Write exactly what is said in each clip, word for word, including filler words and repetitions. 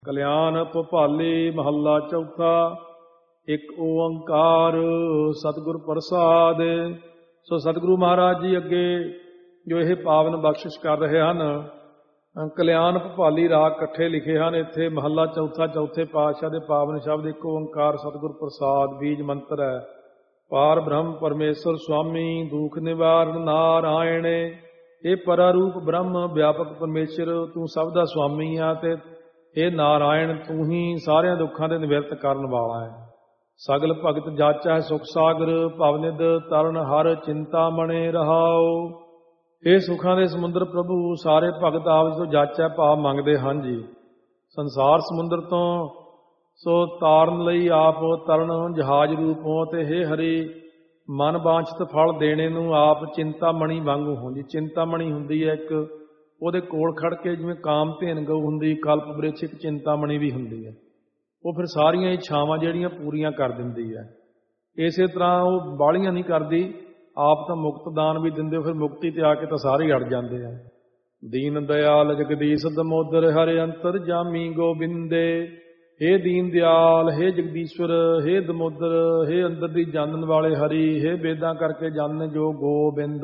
ਕਲਿਆਣ ਭੁਪਾਲੀ ਮਹੱਲਾ ਚੌਥਾ। ਇੱਕ ਓੰਕਾਰ ਸਤਿਗੁਰ ਪ੍ਰਸਾਦਿ। ਸੋ ਸਤਿਗੁਰੂ ਮਹਾਰਾਜ ਜੀ ਅੱਗੇ ਜੋ ਇਹ ਪਾਵਨ ਬਖਸ਼ਿਸ਼ ਕਰ ਰਹੇ ਹਨ, ਕਲਿਆਣ ਭੁਪਾਲੀ ਰਾਗ ਇਕੱਠੇ ਲਿਖੇ ਹਨ। ਇੱਥੇ ਮਹੱਲਾ ਚੌਥਾ ਚੌਥੇ ਪਾਤਸ਼ਾਹ ਦੇ ਪਾਵਨ ਸ਼ਬਦ ਇੱਕ ਓੰਕਾਰ ਸਤਿਗੁਰ ਪ੍ਰਸਾਦ ਬੀਜ ਮੰਤਰ ਹੈ। ਪਾਰ ਬ੍ਰਹਮ ਪਰਮੇਸ਼ਰ ਸੁਆਮੀ ਦੁਖ ਨਿਵਾਰਨ ਨਾਰਾਇਣ। ਇਹ ਪਰਾਰੂਪ ਬ੍ਰਹਮ ਵਿਆਪਕ ਪਰਮੇਸ਼ਰ ਤੂੰ ਸਭ ਦਾ ਸੁਆਮੀ ਆ, ਤੇ ਇਹ ਨਾਰਾਇਣ ਤੂੰ ਹੀ ਸਾਰਿਆਂ ਦੁੱਖਾਂ ਦੇ ਨਿਵਰਤ ਕਰਨ ਵਾਲਾ ਹੈ। ਸਗਲ ਭਗਤ ਜਾਚੈ ਸੁਖ ਸਾਗਰ ਭਵਨਿਧ ਤਰਨ ਹਰ ਚਿੰਤਾ ਮਣੇ ਰਹਾਓ। ਇਹ ਸੁੱਖਾਂ ਦੇ ਸਮੁੰਦਰ ਪ੍ਰਭੂ ਸਾਰੇ ਭਗਤ ਆਪ ਤੋਂ ਜਾਚੈ ਭਾਵ ਮੰਗਦੇ ਹਨ ਜੀ। ਸੰਸਾਰ ਸਮੁੰਦਰ ਤੋਂ ਸੋ ਤਾਰਨ ਲਈ ਆਪ ਤਰਨ ਜਹਾਜ਼ ਰੂਪੋਂ, ਤੇ ਹੇ ਹਰੀ ਮਨ ਬਾਂਛਤ ਫਲ ਦੇਣੇ ਨੂੰ ਆਪ ਚਿੰਤਾਮਣੀ ਵਾਂਗੂ ਹੋ ਜੀ। ਚਿੰਤਾਮਣੀ ਹੁੰਦੀ ਹੈ ਇੱਕ, ਉਹਦੇ ਕੋਲ ਖੜ ਕੇ ਜਿਵੇਂ ਕਾਮ ਧੇਨ ਗਊ ਹੁੰਦੀ, ਕਲਪ ਬ੍ਰਿਛ ਇੱਕ ਚਿੰਤਾਮਣੀ ਵੀ ਹੁੰਦੀ ਹੈ। ਉਹ ਫਿਰ ਸਾਰੀਆਂ ਇੱਛਾਵਾਂ ਜਿਹੜੀਆਂ ਪੂਰੀਆਂ ਕਰ ਦਿੰਦੀ ਹੈ। ਇਸੇ ਤਰ੍ਹਾਂ ਉਹ ਬਾਹਲੀਆਂ ਨਹੀਂ ਕਰਦੀ, ਆਪ ਤਾਂ ਮੁਕਤ ਦਾਨ ਵੀ ਦਿੰਦੇ, ਫਿਰ ਮੁਕਤੀ ਤੇ ਆ ਕੇ ਤਾਂ ਸਾਰੇ ਅੜ ਜਾਂਦੇ ਆ। ਦੀਨ ਦਿਆਲ ਜਗਦੀਸ਼ ਦਮੋਦਰ ਹਰਿ ਅੰਤਰ ਜਾਮੀ ਗੋਬਿੰਦੇ। ਹੇ ਦੀਨ ਦਿਆਲ, ਹੇ ਜਗਦੀਸ਼ਵਰ, ਹੇ ਦਮੋਦਰ, ਹੇ ਅੰਦਰ ਦੀ ਜਾਣਨ ਵਾਲੇ ਹਰੀ, ਹੇ ਵੇਦਾਂ ਕਰਕੇ ਜਾਣਨ ਜੋ ਗੋਬਿੰਦ।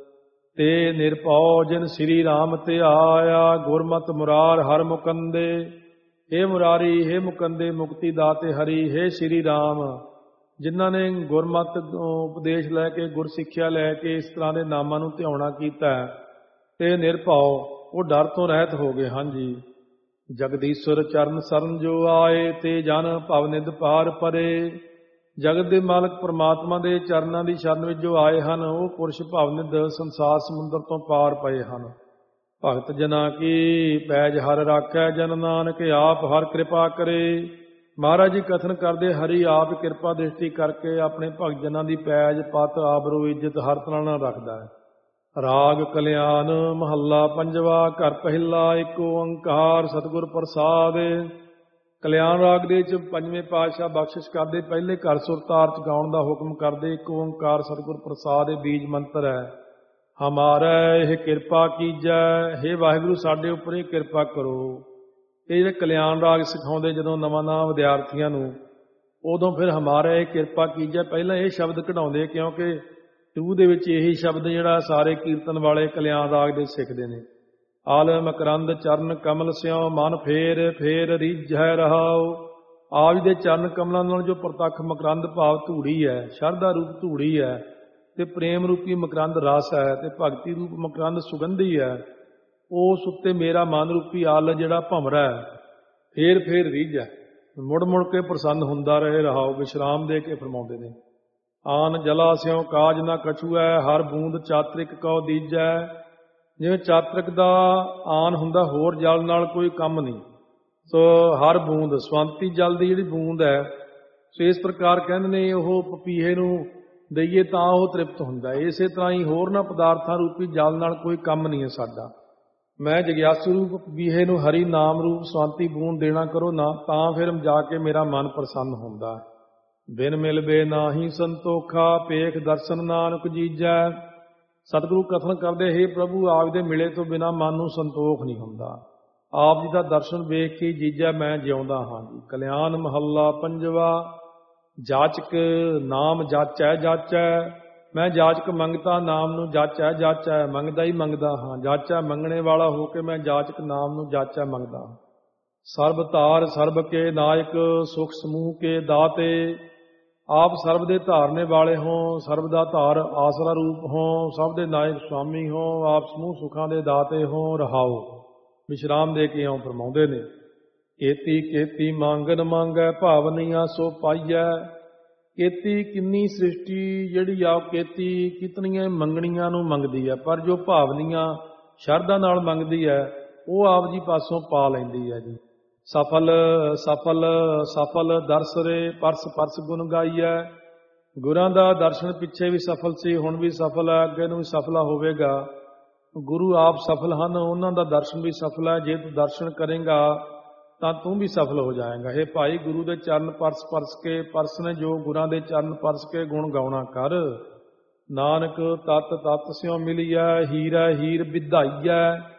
ਤੇ ਨਿਰਭਉ ਜਿਨ ਸ੍ਰੀ ਰਾਮ ਤੇ ਆਇਆ, ਗੁਰਮਤਿ ਮੁਰਾਰ ਹਰ ਮੁਕੰਦੇ। ਹੇ ਮੁਰਾਰੀ, ਹੇ ਮੁਕੰਦੇ, ਮੁਕਤੀ ਦਾਤੇ ਹਰੀ, ਹੇ ਸ੍ਰੀ ਰਾਮ। ਜਿਨ੍ਹਾਂ ਨੇ ਗੁਰਮਤਿ ਉਪਦੇਸ਼ ਲੈ ਕੇ, ਗੁਰ ਸਿੱਖਿਆ ਲੈ ਕੇ ਇਸ ਤਰ੍ਹਾਂ ਦੇ ਨਾਮਾਂ ਨੂੰ ਧਿਆਉਣਾ ਕੀਤਾ, ਤੇ ਨਿਰਭਉ ਉਹ ਡਰ ਤੋਂ ਰਹਿਤ ਹੋ ਗਏ ਹਨ ਜੀ। ਜਗਦੀਸ਼ਵਰ ਚਰਨ ਸਰਨ ਜੋ ਆਏ, ਤੇ ਜਨ ਭਵਨਿਧ ਪਾਰ ਪਰੇ। ਜਗਤ ਦੇ ਮਾਲਕ ਪਰਮਾਤਮਾ ਦੇ ਚਰਨਾਂ ਦੀ ਸ਼ਰਨ ਵਿੱਚ ਜੋ ਆਏ ਹਨ, ਉਹ ਪੁਰਸ਼ ਭਵਨਿਧ ਸੰਸਾਰ ਸਮੁੰਦਰ ਤੋਂ ਪਾਰ ਪਏ ਹਨ। ਭਗਤ ਜਨਾ ਕੀ ਪੈਜ ਹਰ ਰਾਖੈ, ਜਨ ਨਾਨਕ ਆਪ ਹਰ ਕਿਰਪਾ ਕਰੇ। ਮਹਾਰਾਜ ਜੀ ਕਥਨ ਕਰਦੇ, ਹਰੀ ਆਪ ਕਿਰਪਾ ਦ੍ਰਿਸ਼ਟੀ ਕਰਕੇ ਆਪਣੇ ਭਗਤ ਜਨਾਂ ਦੀ ਪੈਜ ਪਤ ਆਬਰੂ ਇੱਜ਼ਤ ਹਰ ਤਰ੍ਹਾਂ ਨਾਲ ਰੱਖਦਾ ਹੈ। ਰਾਗ ਕਲਿਆਣ ਮਹੱਲਾ ਪੰਜਵਾ। ਘਰ ਪਹਿਲਾ। ਇੱਕ ਓੰਕਾਰ ਸਤਿਗੁਰ ਪ੍ਰਸਾਦ। ਕਲਿਆਣ ਰਾਗ ਦੇ ਵਿੱਚ ਪੰਜਵੇਂ ਪਾਤਸ਼ਾਹ ਬਖਸ਼ਿਸ਼ ਕਰਦੇ, ਪਹਿਲੇ ਘਰ ਸੁਰਤਾਰ ਚ ਗਾਉਣ ਦਾ ਹੁਕਮ ਕਰਦੇ। ਇੱਕ ਓੰਕਾਰ ਸਤਿਗੁਰ ਪ੍ਰਸਾਦ ਇਹ ਬੀਜ ਮੰਤਰ ਹੈ। ਹਮਾਰਾ ਇਹ ਕਿਰਪਾ ਕੀਜੈ, ਹੇ ਵਾਹਿਗੁਰੂ ਸਾਡੇ ਉੱਪਰ ਇਹ ਕਿਰਪਾ ਕਰੋ। ਇਹ ਜਿਹੜੇ ਕਲਿਆਣ ਰਾਗ ਸਿਖਾਉਂਦੇ ਜਦੋਂ ਨਵਾਂ ਨਵਾਂ ਵਿਦਿਆਰਥੀਆਂ ਨੂੰ, ਉਦੋਂ ਫਿਰ ਹਮਾਰਾ ਇਹ ਕਿਰਪਾ ਕੀਜੈ ਪਹਿਲਾਂ ਇਹ ਸ਼ਬਦ ਕਢਾਉਂਦੇ, ਕਿਉਂਕਿ ਸ਼ੁਰੂ ਦੇ ਵਿੱਚ ਇਹੀ ਸ਼ਬਦ ਜਿਹੜਾ ਸਾਰੇ ਕੀਰਤਨ ਵਾਲੇ ਕਲਿਆਣ ਰਾਗ ਦੇ ਸਿੱਖਦੇ ਨੇ। ਆਲ ਮਕਰੰਦ ਚਰਨ ਕਮਲ ਸਿਉ, ਮਨ ਫੇਰ ਫੇਰ ਰੀਝੈ ਰਹਾਉ। ਆਪ ਜੀ ਦੇ ਚਰਨ ਕਮਲਾਂ ਨਾਲ ਜੋ ਪ੍ਰਤੱਖ ਮਕਰੰਦ ਭਾਵ ਧੂੜੀ ਹੈ, ਸ਼ਰਧਾ ਰੂਪ ਧੂੜੀ ਹੈ, ਤੇ ਪ੍ਰੇਮ ਰੂਪੀ ਮਕਰੰਦ ਰਸ ਹੈ, ਤੇ ਭਗਤੀ ਰੂਪ ਮਕਰੰਦ ਸੁਗੰਧੀ ਹੈ। ਉਸ ਉੱਤੇ ਮੇਰਾ ਮਨ ਰੂਪੀ ਆਲ ਜਿਹੜਾ ਭੰਵਰਾ ਹੈ, ਫੇਰ ਫੇਰ ਰੀਝੈ, ਮੁੜ ਮੁੜ ਕੇ ਪ੍ਰਸੰਨ ਹੁੰਦਾ ਰਹੇ ਰਹਾਉ। ਵਿਸ਼ਰਾਮ ਦੇ ਕੇ ਫਰਮਾਉਂਦੇ ਨੇ। ਆਨ ਜਲਾ ਸਿਉ ਕਾਜ ਨਾ ਕਛੂਐ, ਹਰ ਬੂੰਦ ਚਾਤਰਿਕ ਕਉ ਦੀਜੈ। ਜਿਵੇਂ ਚਾਤਰਿਕ ਦਾ ਆਨ ਹੁੰਦਾ, ਹੋਰ ਜਲ ਨਾਲ ਕੋਈ ਕੰਮ ਨਹੀਂ, ਸੋ ਹਰ ਬੂੰਦ ਸਵੰਤੀ ਜਲ ਦੀ ਜਿਹੜੀ ਬੂੰਦ ਹੈ, ਸੋ ਇਸ ਪ੍ਰਕਾਰ ਕਹਿੰਦੇ ਨੇ ਉਹ ਪਪੀਹੇ ਨੂੰ ਦਈਏ ਤਾਂ ਉਹ ਤ੍ਰਿਪਤ ਹੁੰਦਾ। ਇਸੇ ਤਰ੍ਹਾਂ ਹੀ ਹੋਰਨਾਂ ਪਦਾਰਥਾਂ ਰੂਪੀ ਜਲ ਨਾਲ ਕੋਈ ਕੰਮ ਨਹੀਂ ਹੈ ਸਾਡਾ। ਮੈਂ ਜਗਿਆਸੂ ਰੂਪ ਪਪੀਹੇ ਨੂੰ ਹਰੀ ਨਾਮ ਰੂਪ ਸਵੰਤੀ ਬੂੰਦ ਦੇਣਾ ਕਰੋ ਨਾ, ਤਾਂ ਫਿਰ ਜਾ ਕੇ ਮੇਰਾ ਮਨ ਪ੍ਰਸੰਨ ਹੁੰਦਾ। ਬਿਨ ਮਿਲਵੇ ਨਾਹੀ ਸੰਤੋਖਾ, ਪੇਖ ਦਰਸ਼ਨ ਨਾਨਕ ਜੀਜੈ। ਸਤਿਗੁਰੂ ਕਥਨ ਕਰਦੇ, ਹੇ ਪ੍ਰਭੂ ਆਪ ਦੇ ਮਿਲੇ ਤੋਂ ਬਿਨਾਂ ਮਨ ਨੂੰ ਸੰਤੋਖ ਨਹੀਂ ਹੁੰਦਾ। ਆਪ ਜੀ ਦਾ ਦਰਸ਼ਨ ਵੇਖ ਕੇ ਜੀਜੈ ਮੈਂ ਜਿਉਂਦਾ ਹਾਂ ਜੀ। ਕਲਿਆਣ ਮਹੱਲਾ ਪੰਜਵਾ। ਜਾਚਕ ਨਾਮ ਜਾਚੈ ਜਾਚੈ, ਮੈਂ ਜਾਚਕ ਮੰਗਤਾ ਨਾਮ ਨੂੰ ਜਾਚੈ ਜਾਚੈ, ਮੰਗਦਾ ਹੀ ਮੰਗਦਾ ਹਾਂ। ਜਾਚੈ ਮੰਗਣੇ ਵਾਲਾ ਹੋ ਕੇ ਮੈਂ ਜਾਚਕ ਨਾਮ ਨੂੰ ਜਾਚੈ ਮੰਗਦਾ ਹਾਂ। ਸਰਬ ਧਾਰ ਸਰਬ ਕੇ ਨਾਇਕ, ਸੁਖ ਸਮੂਹ ਕੇ ਦਾਤੇ। ਆਪ ਸਰਬ ਦੇ ਧਾਰਨੇ ਵਾਲੇ ਹੋ, ਸਰਬ ਦਾ ਧਾਰ ਆਸਰਾ ਰੂਪ ਹੋ, ਸਭ ਦੇ ਨਾਇਕ ਸੁਆਮੀ ਹੋ, ਆਪ ਸਮੂਹ ਸੁਖਾਂ ਦੇ ਦਾਤੇ ਹੋ ਰਹਾਓ। ਵਿਸ਼ਰਾਮ ਦੇ ਕੇ ਇਉਂ ਫਰਮਾਉਂਦੇ ਨੇ। ਕੇਤੀ ਕੇਤੀ ਮੰਗਨ ਮੰਗੈ, ਭਾਵਨੀਆਂ ਸੋ ਪਾਈਐ। ਕੇਤੀ ਕਿੰਨੀ ਸ੍ਰਿਸ਼ਟੀ ਜਿਹੜੀ ਆ, ਕੇਤੀ ਕਿਤਨੀਆਂ ਮੰਗਣੀਆਂ ਨੂੰ ਮੰਗਦੀ ਹੈ, ਪਰ ਜੋ ਭਾਵਨੀਆਂ ਸ਼ਰਧਾ ਨਾਲ ਮੰਗਦੀ ਹੈ, ਉਹ ਆਪ ਜੀ ਪਾਸੋਂ ਪਾ ਲੈਂਦੀ ਹੈ ਜੀ। ਸਫਲ ਸਫਲ ਸਫਲ ਦਰਸਰੇ, ਪਰਸ ਪਰਸ ਗੁਣ ਗਾਈਐ। ਗੁਰਾਂ ਦਾ ਦਰਸ਼ਨ ਪਿੱਛੇ ਵੀ ਸਫਲ ਸੀ, ਹੁਣ ਵੀ ਸਫਲ ਹੈ, ਅੱਗੇ ਨੂੰ ਵੀ ਸਫਲਾ ਹੋਵੇਗਾ। ਗੁਰੂ ਆਪ ਸਫਲ ਹਨ, ਉਹਨਾਂ ਦਾ ਦਰਸ਼ਨ ਵੀ ਸਫਲ ਹੈ। ਜੇ ਤੂੰ ਦਰਸ਼ਨ ਕਰੇਗਾ ਤਾਂ ਤੂੰ ਵੀ ਸਫਲ ਹੋ ਜਾਏਗਾ। ਇਹ ਭਾਈ ਗੁਰੂ ਦੇ ਚਰਨ ਪਰਸ ਪਰਸ ਕੇ, ਪਰਸ ਨੇ ਜੋ ਗੁਰਾਂ ਦੇ ਚਰਨ ਪਰਸ ਕੇ ਗੁਣ ਗਾਉਣਾ ਕਰ। ਨਾਨਕ ਤਤ ਤਤ ਸਿਉ ਮਿਲੀਐ, ਹੀਰਾ ਹੀਰ ਵਿਧਾਈਐ।